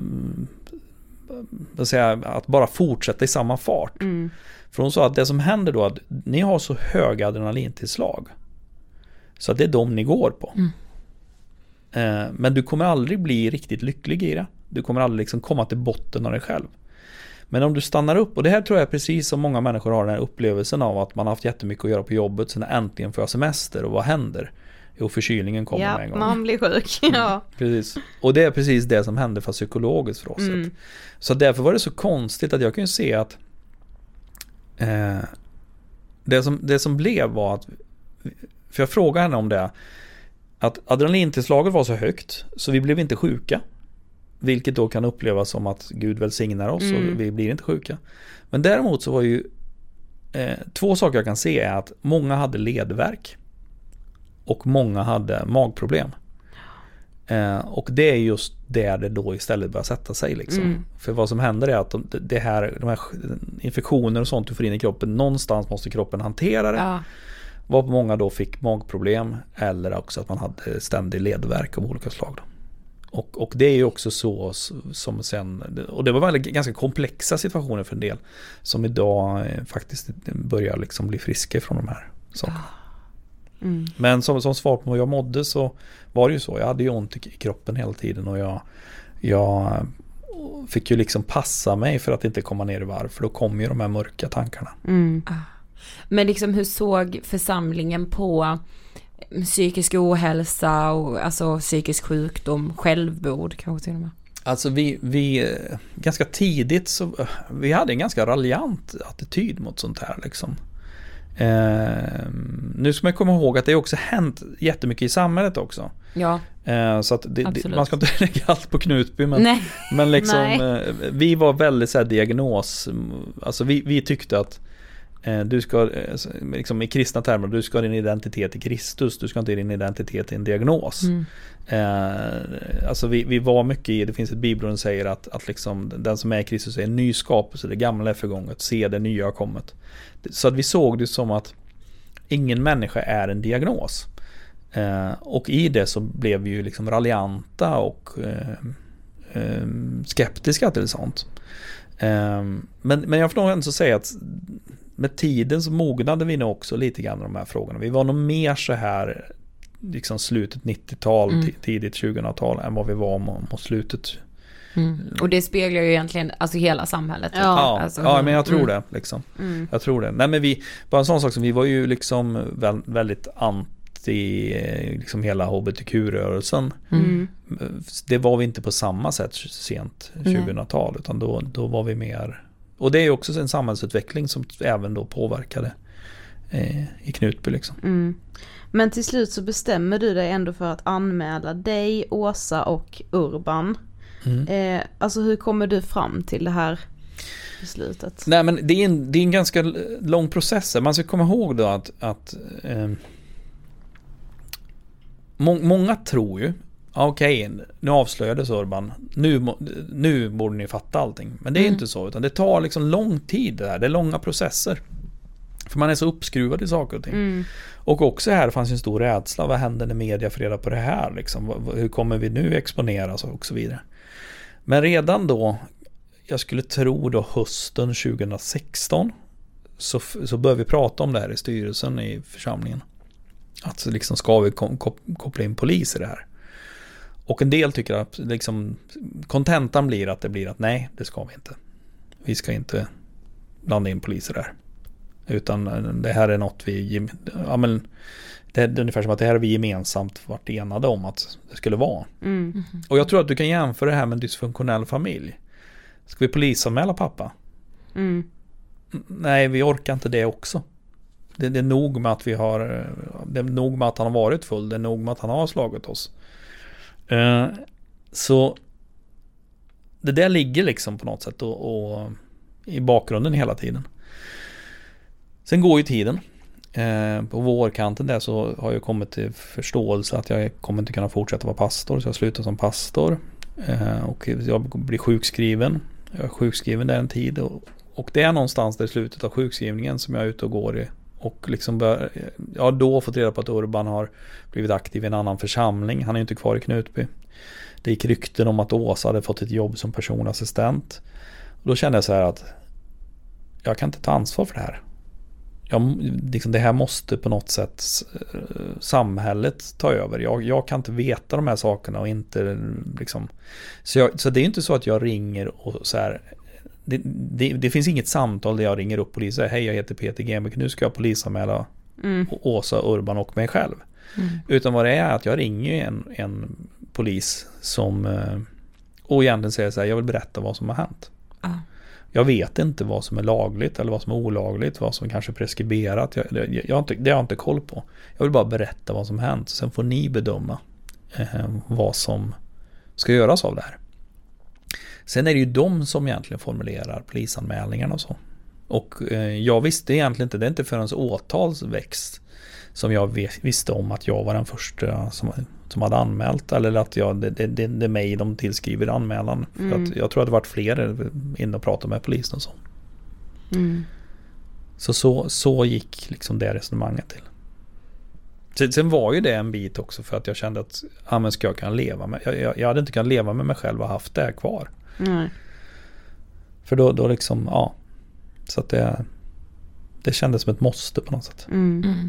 att, säga, att bara fortsätta i samma fart. Mm. För hon sa att det som händer då att ni har så höga adrenalintillslag så att det är de ni går på. Mm. Eh, men du kommer aldrig bli riktigt lycklig i det. Du kommer aldrig liksom komma till botten av dig själv. Men om du stannar upp, och det här tror jag precis som många människor har den här upplevelsen av att man har haft jättemycket att göra på jobbet, sen äntligen får jag semester och vad händer? Jo, förkylningen kommer ja, med en gång. Man blir sjuk, ja. Mm, precis. Och det är precis det som händer fast psykologiskt för oss. Mm. Så därför var det så konstigt att jag kunde se att Eh, det, som, det som blev var att, för jag frågade henne om det, att adrenalintillslaget var så högt så vi blev inte sjuka. Vilket då kan upplevas som att Gud välsignar oss mm. och vi blir inte sjuka. Men däremot så var ju eh, två saker jag kan se är att många hade ledvärk och många hade magproblem. Eh, och det är just där det då istället börjar sätta sig liksom. Mm. För vad som händer är att de, det här, de här infektioner och sånt du får in i kroppen, någonstans måste kroppen hantera det. Ja. Vad många då fick magproblem eller också att man hade ständig ledvärk av olika slag då. Och, och det är ju också så som sen, och det var väldigt, ganska komplexa situationer för en del som idag eh, faktiskt börjar liksom bli friska från de här sakerna. Mm. Men som, som svar på vad jag mådde så var det ju så, jag hade ju ont i kroppen hela tiden och jag, jag fick ju liksom passa mig för att inte komma ner i varv, för då kom ju de här mörka tankarna. Mm. Men liksom hur såg församlingen på psykisk ohälsa och alltså psykisk sjukdom, självmord kanske till och med? Alltså vi, vi ganska tidigt så vi hade en ganska raljant attityd mot sånt här liksom. Eh, nu ska man komma ihåg att det också hänt jättemycket i samhället också. Ja. Eh, så att det, det, man ska inte lägga allt på Knutby, men, Nej. men liksom eh, vi var väldigt så här diagnos, alltså vi, vi tyckte att du ska, liksom i kristna termer, du ska ha din identitet i Kristus, du ska inte ha din identitet i en diagnos. Mm. Eh, alltså vi, vi var mycket i, det finns ett bibelord som säger att, att liksom, den som är i Kristus är en ny skapelse, det gamla är förgånget, se det nya har kommit. Så att vi såg det som att ingen människa är en diagnos. Eh, och i det så blev vi ju liksom raljanta och eh, eh, skeptiska till sånt. Eh, men, men jag får nog ändå säga att med tiden så mognade vi nog också lite grann de här frågorna. Vi var nog mer så här liksom slutet nittiotal, mm. tidigt tjugohundratal än vad vi var mot slutet. Mm. Och det speglar ju egentligen alltså hela samhället. Ja, ja, alltså, ja men jag tror mm. det liksom. Mm. Jag tror det. Nej men vi, bara en sån sak som vi var ju liksom väl, väldigt anti liksom hela H B T Q-rörelsen. Mm. Det var vi inte på samma sätt sent tjugohundratal, utan då, då var vi mer. Och det är ju också en samhällsutveckling som även då påverkade eh, i Knutby liksom. Mm. Men till slut så bestämmer du dig ändå för att anmäla dig, Åsa och Urban. Mm. Eh, alltså hur kommer du fram till det här beslutet? Nej men det är en, det är en ganska lång process. Man ska komma ihåg då att, att eh, må, många tror ju okej, okay, nu avslöjades Urban. Nu, nu borde ni fatta allting. Men det är mm. inte så, utan det tar liksom lång tid det här. Det är långa processer. För man är så uppskruvad i saker och ting. Mm. Och också här fanns en stor rädsla. Vad händer när media får reda på det här? Liksom? Hur kommer vi nu exponeras och så vidare. Men redan då, jag skulle tro då hösten tjugohundrasexton, så, så började vi prata om det här i styrelsen i församlingen. Att liksom ska vi koppla in polis i det här? Och en del tycker att liksom kontentan blir att det blir att nej, det ska vi inte. Vi ska inte blanda in poliser där. Utan det här är något vi, ja men det är ungefär som att det här är vi gemensamt varit enade om att det skulle vara. Mm. Och jag tror att du kan jämföra det här med en dysfunktionell familj. Ska vi polisanmäla pappa? Mm. Nej, vi orkar inte det också. Det, det är nog med att vi har, det är nog med att han har varit full, det är nog med att han har slagit oss. Uh, så det där ligger liksom på något sätt och, och i bakgrunden hela tiden. Sen går ju tiden. Uh, på vårkanten där så har jag kommit till förståelse att jag kommer inte kunna fortsätta vara pastor, så jag slutar som pastor. Uh, och jag blir sjukskriven. Jag är sjukskriven där en tid och, och det är någonstans där i slutet av sjukskrivningen som jag är ute och går i. Och liksom bör, jag har då fått reda på att Urban har blivit aktiv i en annan församling. Han är ju inte kvar i Knutby. Det gick rykten om att Åsa hade fått ett jobb som personassistent. Och då kände jag så här att jag kan inte ta ansvar för det här. Jag, liksom, det här måste på något sätt samhället ta över. Jag, jag kan inte veta de här sakerna och inte liksom. Så, jag, så det är inte så att jag ringer och så här. Det, det, det finns inget samtal där jag ringer upp polis och säger hej, jag heter Peter Gembeck, nu ska jag polisanmäla mm. Åsa, Urban och mig själv. Mm. Utan vad det är att jag ringer en, en polis som och egentligen säger så här, jag vill berätta vad som har hänt. Ah. Jag vet inte vad som är lagligt eller vad som är olagligt, vad som kanske är preskriberat. Jag, jag, jag har inte, det har jag inte koll på. Jag vill bara berätta vad som hänt. Sen får ni bedöma eh, vad som ska göras av det här. Sen är det ju de som egentligen formulerar polisanmälningarna och så. Och eh, jag visste egentligen inte, det är inte förrän åtalsväxt som jag visste om att jag var den första som, som hade anmält, eller att jag, det, det, det, det är mig de tillskriver anmälan. För mm. att jag tror att det varit fler in och pratade med polisen och så. Mm. Så, så så gick liksom det resonemanget till. Sen, sen var ju det en bit också för att jag kände att ja, men ska jag kan leva med, jag, jag, jag hade inte kunnat leva med mig själv och haft det kvar. Mm. För då, då liksom, ja. Så att det, det kändes som ett måste på något sätt. Mm. Mm.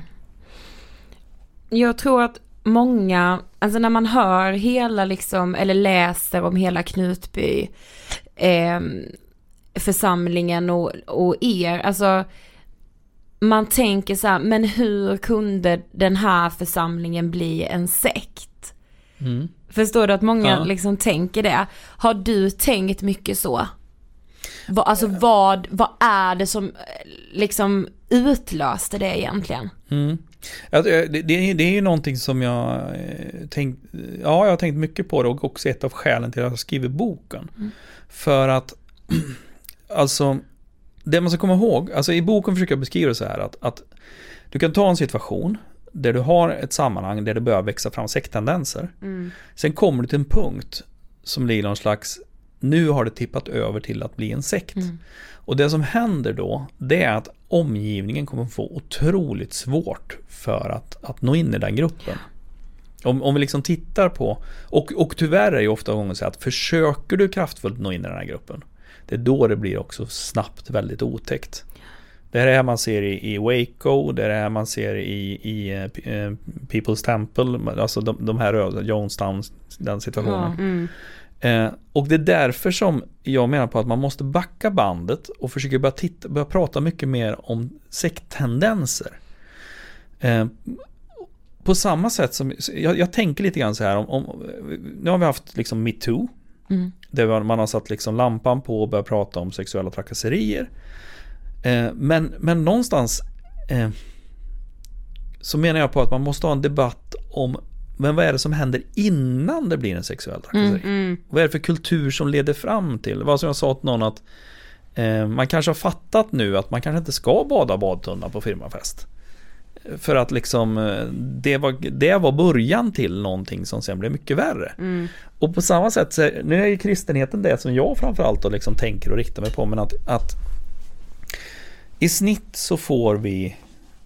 Jag tror att många, alltså när man hör hela liksom, eller läser om hela Knutby eh, församlingen och, och er, alltså man tänker så här, men hur kunde den här församlingen bli en sekt? Mm. Förstår du att många ja. liksom tänker det? Har du tänkt mycket så? Va, alltså vad, vad är det som liksom utlöste det egentligen? Mm. Alltså, det, det, det är ju någonting som jag tänkt, ja jag har tänkt mycket på det, och också ett av skälen till att jag skriver boken. Mm. För att alltså det man ska komma ihåg, alltså i boken försöker jag beskriva det så här att, att du kan ta en situation där du har ett sammanhang där det börjar växa fram sekttendenser. Mm. Sen kommer du till en punkt som blir någon slags, nu har det tippat över till att bli en sekt. Mm. Och det som händer då, det är att omgivningen kommer få otroligt svårt för att, att nå in i den gruppen. Om, om vi liksom tittar på, och, och tyvärr är det ju ofta gånger så att försöker du kraftfullt nå in i den här gruppen, det är då det blir också snabbt väldigt otäckt. Det är det här man ser i, i Waco, det är det här man ser i, i uh, People's Temple, alltså de, de här Jonestown, den situationen. Ja, mm. Eh, och det är därför som jag menar på att man måste backa bandet och försöka börja, titta, börja prata mycket mer om sekttendenser. Eh, på samma sätt som jag, jag tänker lite grann så här om, om nu har vi haft liksom Me Too, mm. där man har satt liksom lampan på och börjat prata om sexuella trakasserier. Eh, men, men någonstans eh, så menar jag på att man måste ha en debatt om, men vad är det som händer innan det blir en sexuell trakasseri? Mm, mm. Vad är det för kultur som leder fram till? Vad som jag sa till någon att eh, man kanske har fattat nu att man kanske inte ska bada badtunna på firmafest. För att liksom det var, det var början till någonting som sen blev mycket värre. Mm. Och på samma sätt så, nu är ju kristenheten det som jag framförallt då liksom tänker och riktar mig på, men att, att i snitt så får vi,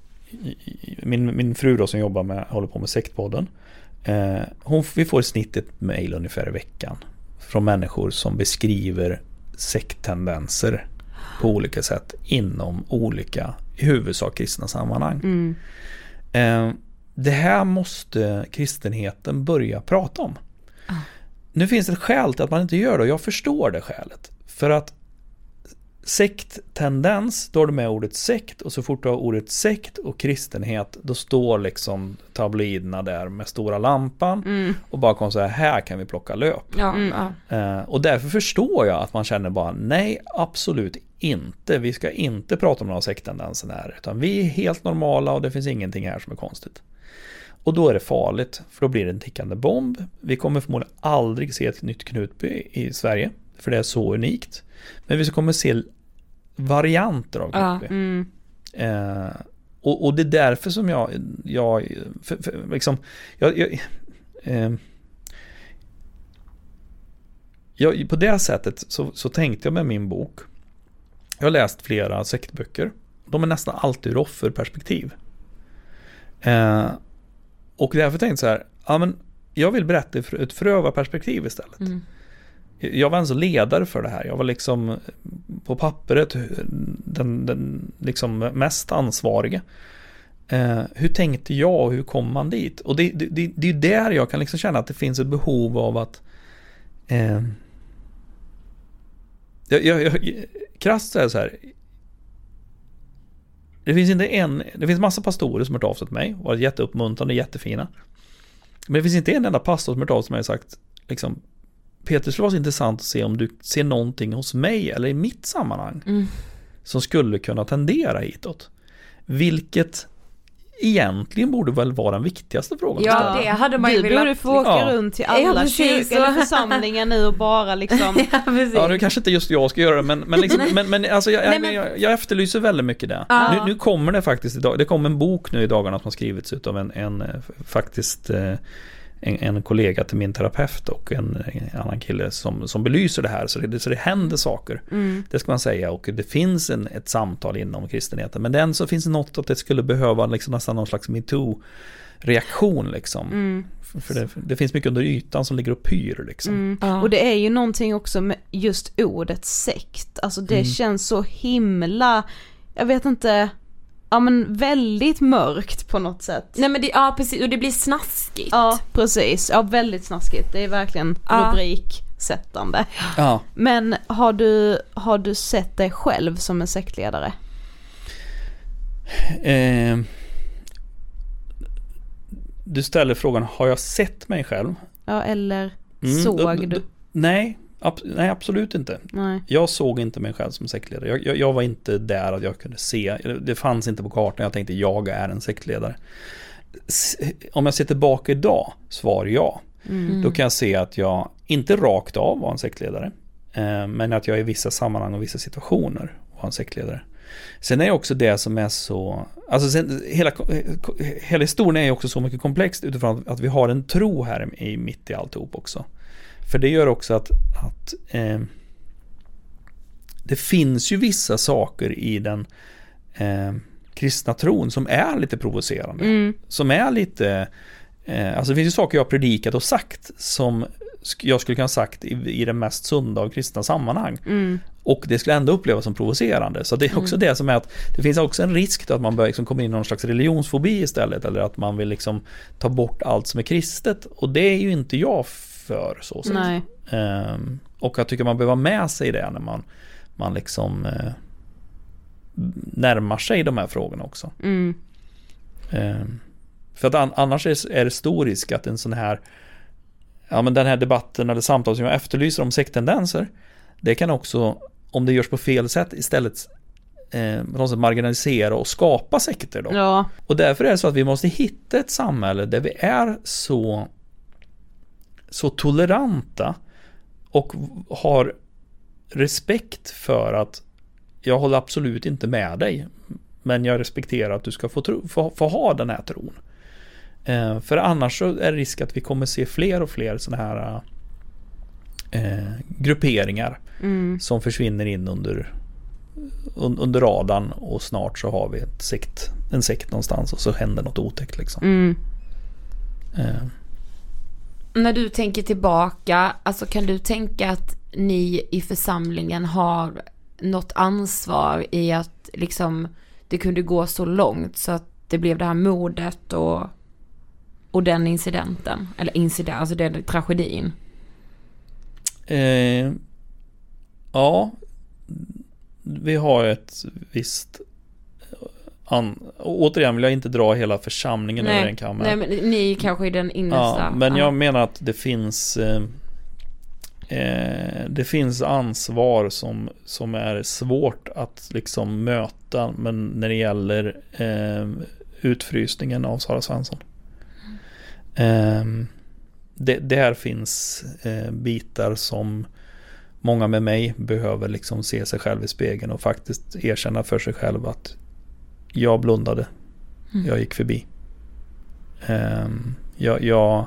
min, min fru då som jobbar med, håller på med sektpodden, eh, hon, vi får i snitt ett mejl ungefär i veckan från människor som beskriver sekttendenser på olika sätt inom olika, i huvudsak kristna sammanhang. Mm. Eh, det här måste kristenheten börja prata om. Ah. Nu finns det ett skäl till att man inte gör det, och jag förstår det skälet. För att sekttendens, då är det med ordet sekt, och så fort du har ordet sekt och kristenhet, då står liksom tabloiderna där med stora lampan mm. och bara kommer säga, här kan vi plocka löp. Ja, mm. uh, och därför förstår jag att man känner bara, nej, absolut inte. Vi ska inte prata om några sekttendenser här, utan vi är helt normala och det finns ingenting här som är konstigt. Och då är det farligt, för då blir det en tickande bomb. Vi kommer förmodligen aldrig se ett nytt Knutby i Sverige, för det är så unikt. Men vi kommer se varianter av Knutby. Ja, mm. eh, och, och det är därför som jag jag, för, för, liksom, jag, jag eh, jag på det sättet så, så tänkte jag med min bok. Jag har läst flera sektböcker. De är nästan alltid ur offerperspektiv. Eh, och därför tänkte jag så här, ja, men jag vill berätta ur ett förövarperspektiv istället. Mm. Jag var en så ledare för det här. Jag var liksom på pappret den, den liksom mest ansvarige. Eh, hur tänkte jag och hur kom man dit? Och det, det, det är där jag kan liksom känna att det finns ett behov av att eh, jag, jag, jag, krasst är så här. Det finns inte en, det finns massa pastorer som har hört av sig till mig och varit jätteuppmuntrande, jättefina. Men det finns inte en enda pastor som har hört av sig till mig och sagt liksom, Peter, skulle vara så intressant att se om du ser någonting hos mig eller i mitt sammanhang mm. som skulle kunna tendera hitåt. Vilket egentligen borde väl vara den viktigaste frågan. Ja, det hade man ju velat. Du borde få åka ja. runt till alla ja, kyrkor eller församlingar nu och bara liksom... ja, precis. Ja, nu kanske inte just jag ska göra det, men, men, liksom, men, men alltså jag, Nej, men... Jag, jag efterlyser väldigt mycket det. Ja. Nu, nu kommer det faktiskt idag, det kommer en bok nu i dagarna som har skrivits ut av en, en faktiskt... En, en kollega till min terapeut och en, en annan kille som, som belyser det här, så det, så det händer saker mm. det ska man säga, och det finns en, ett samtal inom kristenheten, men den så finns det något att det skulle behöva liksom nästan någon slags MeToo-reaktion liksom mm. för, för det, det finns mycket under ytan som ligger och pyr liksom. Mm. Ja. Och det är ju någonting också med just ordet sekt, alltså det mm. känns så himla, jag vet inte, ja men väldigt mörkt på något sätt. Nej men det, ja precis, och det blir snaskigt. Ja precis, ja väldigt snaskigt. Det är verkligen ja. rubriksättande. Ja. Men har du, har du sett dig själv som en sektledare? Eh, du ställer frågan, har jag sett mig själv? Ja, eller mm, såg du? Nej. Ab- nej, absolut inte. Nej. Jag såg inte mig själv som sektledare. Jag, jag, jag var inte där att jag kunde se. Det fanns inte på kartan. Jag tänkte, jag är en sektledare. S- om jag ser tillbaka idag, svar ja. Mm. Då kan jag se att jag inte rakt av var en sektledare. Eh, men att jag i vissa sammanhang och vissa situationer var en sektledare. Sen är det också det som är så... Alltså sen, hela, hela historien är ju också så mycket komplext utifrån att vi har en tro här i, mitt i alltihop också. För det gör också att, att eh, det finns ju vissa saker i den eh, kristna tron som är lite provocerande. Mm. Som är lite... Eh, alltså det finns ju saker jag har predikat och sagt som jag skulle kunna ha sagt i, i den mest sunda av kristna sammanhang. Mm. Och det skulle ändå upplevas som provocerande. Så det är också mm. det som är att det finns också en risk att man börjar liksom komma in i någon slags religionsfobi istället. Eller att man vill liksom ta bort allt som är kristet. Och det är ju inte jag för så sätt. Nej. Um, och jag tycker man behöver ha med sig det när man, man liksom uh, närmar sig de här frågorna också. Mm. Um, för att an- annars är, är det stor risk att en sån här ja men den här debatten eller samtal som jag efterlyser om sekttendenser, det kan också, om det görs på fel sätt, istället eh, på något sätt marginalisera och skapa sekter då. Ja. Och därför är det så att vi måste hitta ett samhälle där vi är så så toleranta och har respekt för att jag håller absolut inte med dig, men jag respekterar att du ska få, tro, få, få ha den här tron. Eh, för annars så är det risk att vi kommer se fler och fler såna här eh, grupperingar mm. som försvinner in under un, under radarn, och snart så har vi ett sekt, en sekt någonstans och så händer något otäckt liksom. Mm. Eh. När du tänker tillbaka, alltså kan du tänka att ni i församlingen har något ansvar i att liksom det kunde gå så långt så att det blev det här mordet och och den incidenten, eller incident, alltså den tragedin? Eh, ja, vi har ett visst an, återigen vill jag inte dra hela församlingen nej, över en kammare. Nej, men ni kanske är den innersta. Ja, men jag menar att det finns eh, eh, det finns ansvar som, som är svårt att liksom möta, men när det gäller eh, utfrysningen av Sara Svensson. Um, det, det här finns uh, bitar som många med mig behöver liksom se sig själv i spegeln och faktiskt erkänna för sig själv att jag blundade, mm. jag gick förbi. Um, jag, jag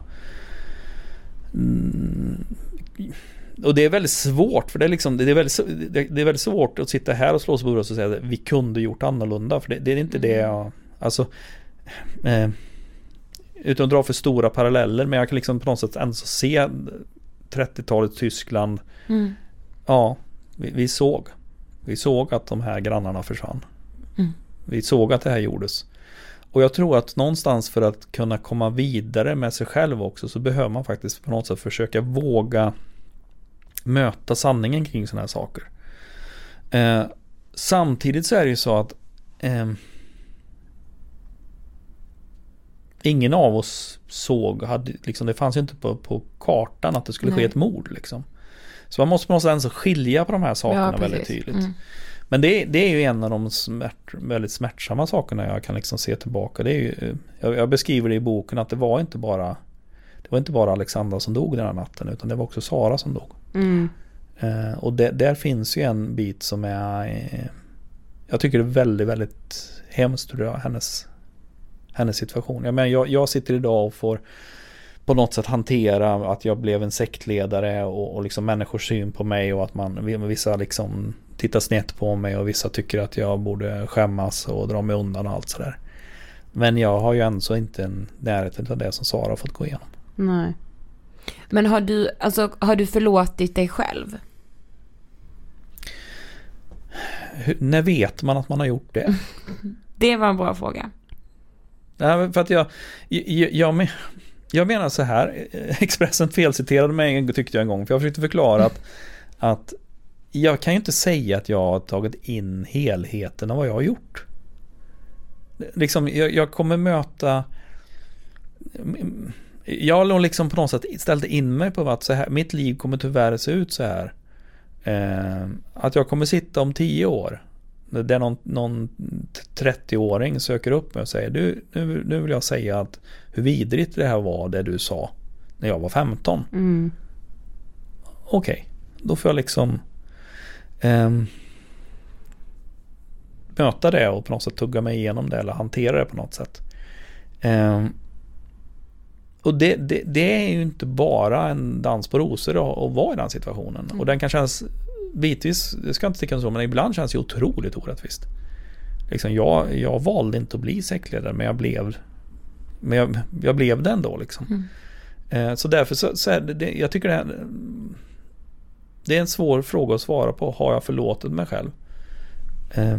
mm, och det är väldigt svårt, för det är liksom det är väldigt, det, det är väldigt svårt att sitta här och slå sig på bröstet och säga att vi kunde gjort annorlunda, för det, det är inte mm. det jag, alltså eh, utan att dra för stora paralleller, men jag kan liksom på något sätt ändå se trettiotalet Tyskland. Mm. Ja, vi, vi såg vi såg att de här grannarna försvann. Mm. Vi såg att det här gjordes. Och jag tror att någonstans för att kunna komma vidare med sig själv också, så behöver man faktiskt på något sätt försöka våga möta sanningen kring såna här saker. Eh, samtidigt så är det ju så att eh, ingen av oss såg, hade, liksom, det fanns ju inte på, på kartan att det skulle Nej. ske ett mord liksom. Så man måste på något sätt skilja på de här sakerna ja, väldigt tydligt. Mm. Men det, det är ju en av de smärt, väldigt smärtsamma sakerna jag kan liksom se tillbaka. Det är ju, jag, jag beskriver det i boken att det var inte bara det var inte bara Alexandra som dog den här natten, utan det var också Sara som dog. Mm. Eh, och det, där finns ju en bit som är eh, jag tycker det är väldigt, väldigt hemskt hur hennes, hennes situation. Jag, menar, jag, jag sitter idag och får på något sätt hantera att jag blev en sektledare och, och liksom människors syn på mig och att man vissa liksom tittar snett på mig och vissa tycker att jag borde skämmas och dra mig undan och allt sådär. Men jag har ju ändå inte en närhet av det som Sara har fått gå igenom. Nej. Men har du, alltså, har du förlåtit dig själv? Hur, när vet man att man har gjort det? Det var en bra fråga. Nej, för att jag jag, jag, jag menar så här, Expressen felciterade mig tyckte jag en gång, för jag försökte förklara att, att jag kan ju inte säga att jag har tagit in helheten av vad jag har gjort. Liksom, jag, jag kommer möta jag har liksom på något sätt ställt in mig på att så här, mitt liv kommer tyvärr se ut så här. Eh, att jag kommer sitta om tio år där någon, någon trettio-åring söker upp mig och säger du, nu, nu vill jag säga att hur vidrigt det här var det du sa när jag var femton. Mm. Okej, okay, då får jag liksom eh, möta det och på något sätt tugga mig igenom det eller hantera det på något sätt. Eh, och det, det, det är ju inte bara en dans på rosor att vara i den situationen. Mm. Och den kan kännas bitvis, det ska inte sticka så, men ibland känns det otroligt orättvist. Liksom jag, jag valde inte att bli sektledare, men jag blev men jag, jag blev det ändå liksom. Mm. Eh, så därför så, så är det, det, jag tycker det är, det är en svår fråga att svara på. Har jag förlåtit mig själv? Eh,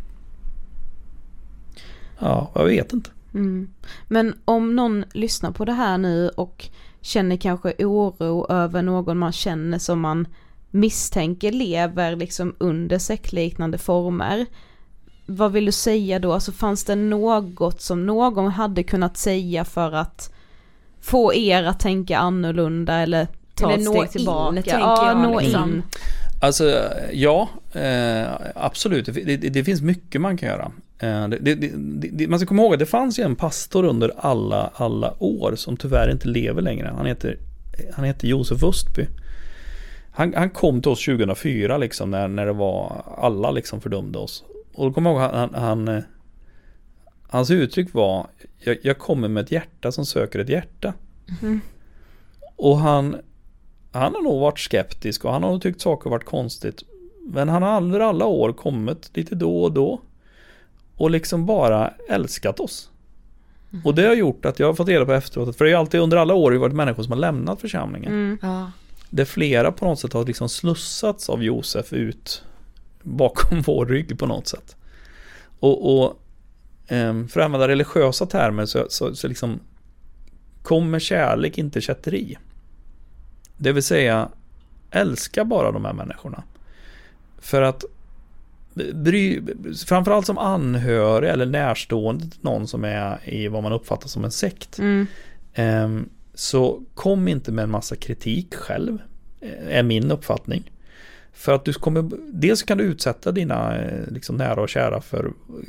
ja, jag vet inte. Mm. Men om någon lyssnar på det här nu och känner kanske oro över någon man känner som man misstänker lever liksom under sektliknande former, vad vill du säga då? Alltså fanns det något som någon hade kunnat säga för att få er att tänka annorlunda eller ta eller ett steg tillbaka? In, ja, jag, nå liksom. in. Alltså ja, eh, absolut. Det, det, det finns mycket man kan göra. Eh, det, det, det, man ska komma ihåg att det fanns ju en pastor under alla, alla år som tyvärr inte lever längre. Han heter, han heter Josef Östby. Han, han kom till oss tjugohundrafyra liksom, när, när det var alla liksom fördömde oss. Och då kommer jag ihåg han, han, hans uttryck var jag, jag kommer med ett hjärta som söker ett hjärta. Mm. Och han han har nog varit skeptisk och han har nog tyckt saker varit konstigt. Men han har under alla år kommit lite då och då och liksom bara älskat oss. Mm. Och det har gjort att jag har fått reda på efteråt, för det är ju alltid under alla år varit människor som har lämnat församlingen. Mm. Ja. Det flera på något sätt har liksom slussats av Josef ut bakom vår rygg på något sätt. Och, och um, för att använda religiösa termer så, så, så liksom kommer kärlek inte kätteri. Det vill säga älska bara de här människorna. För att bry, framförallt som anhörig eller närstående till någon som är i vad man uppfattar som en sekt. Mm. Um, så kom inte med en massa kritik själv, är min uppfattning. För att du kommer, dels kan du utsätta dina liksom, nära och kära för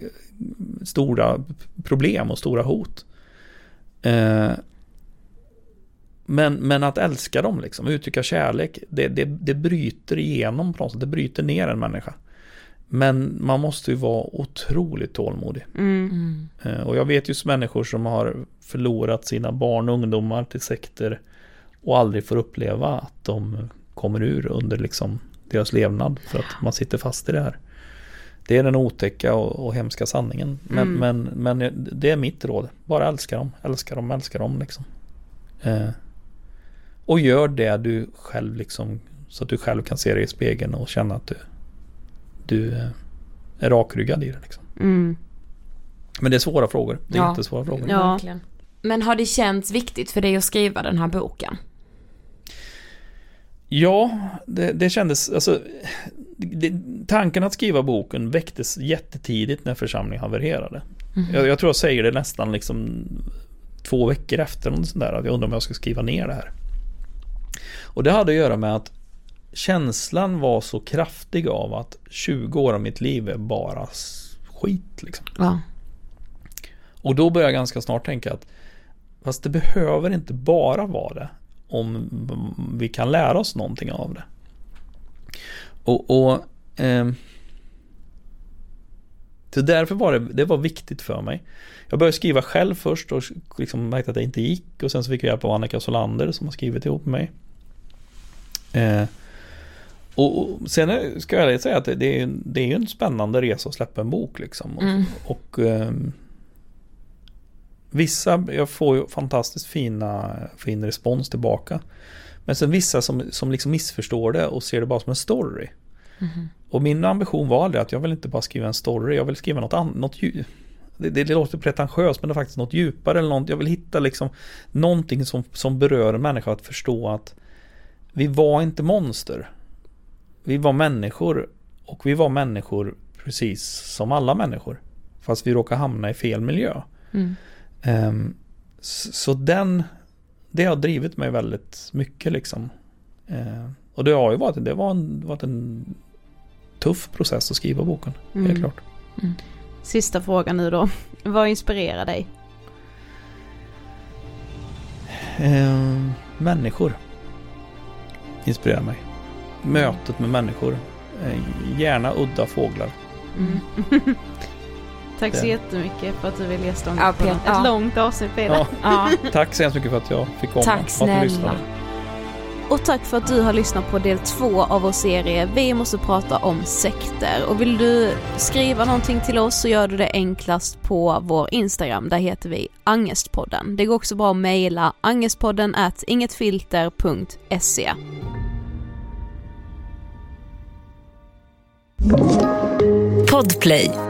stora problem och stora hot. Eh, men, men att älska dem, liksom, uttrycka kärlek, det, det, det bryter igenom på något sätt, det bryter ner en människa. Men man måste ju vara otroligt tålmodig. Mm. Eh, och jag vet ju människor som har förlorat sina barn och ungdomar till sekter och aldrig får uppleva att de kommer ur under liksom deras levnad för att man sitter fast i det här. Det är den otäcka och, och hemska sanningen. Men, mm. men, men det är mitt råd. Bara älska dem, älska dem, älska dem liksom. Eh, och gör det du själv liksom, så att du själv kan se dig i spegeln och känna att du, du är rakryggad i det liksom. Mm. Men det är svåra frågor. Det är ja. inte svåra frågor. Ja, verkligen. Men har det känts viktigt för dig att skriva den här boken? Ja, det, det kändes, alltså det, tanken att skriva boken väcktes jättetidigt när församlingen havererade. Mm. Jag, jag tror jag säger det nästan liksom två veckor efter och sånt där, att jag undrar om jag ska skriva ner det här. Och det hade att göra med att känslan var så kraftig av att tjugo år av mitt liv är bara skit liksom. Ja. Och då började jag ganska snart tänka att fast det behöver inte bara vara det om vi kan lära oss någonting av det. Och, och eh, så därför var det, det var viktigt för mig. Jag började skriva själv först och liksom märkte att det inte gick, och sen så fick jag hjälp av Annika Solander som har skrivit ihop med mig. Eh, och, och sen ska jag säga att det, det, är, det är en spännande resa att släppa en bok liksom. Mm. Och, och eh, vissa, jag får ju fantastiskt fina fin respons tillbaka. Men sen vissa som, som liksom missförstår det och ser det bara som en story. Mm. Och min ambition var aldrig att jag vill inte bara skriva en story, jag vill skriva något annat, något djup. Det, det låter pretentiöst, men det är faktiskt något djupare eller något. Jag vill hitta liksom någonting som, som berör en människa, att förstå att vi var inte monster. Vi var människor, och vi var människor precis som alla människor, fast vi råkar hamna i fel miljö. Mm. Um, så, så den det har drivit mig väldigt mycket liksom. Uh, och det har ju varit, det var en, varit en tuff process att skriva boken, mm. helt klart. Mm. Sista frågan nu då. Vad inspirerar dig? Uh, människor inspirerar mig. Mötet med människor. Uh, gärna udda fåglar. Mm. Tack det. så jättemycket för att du ville gästa ja, på ett ja. långt avsnitt för ja. ja. Tack så hemskt mycket för att jag fick komma. Tack snälla. Och tack för att du har lyssnat på del två av vår serie Vi måste prata om sekter. Och vill du skriva någonting till oss så gör du det enklast på vår Instagram. Där heter vi Angestpodden. Det går också bra att mejla angestpodden at ingetfilter punkt se. Podplay.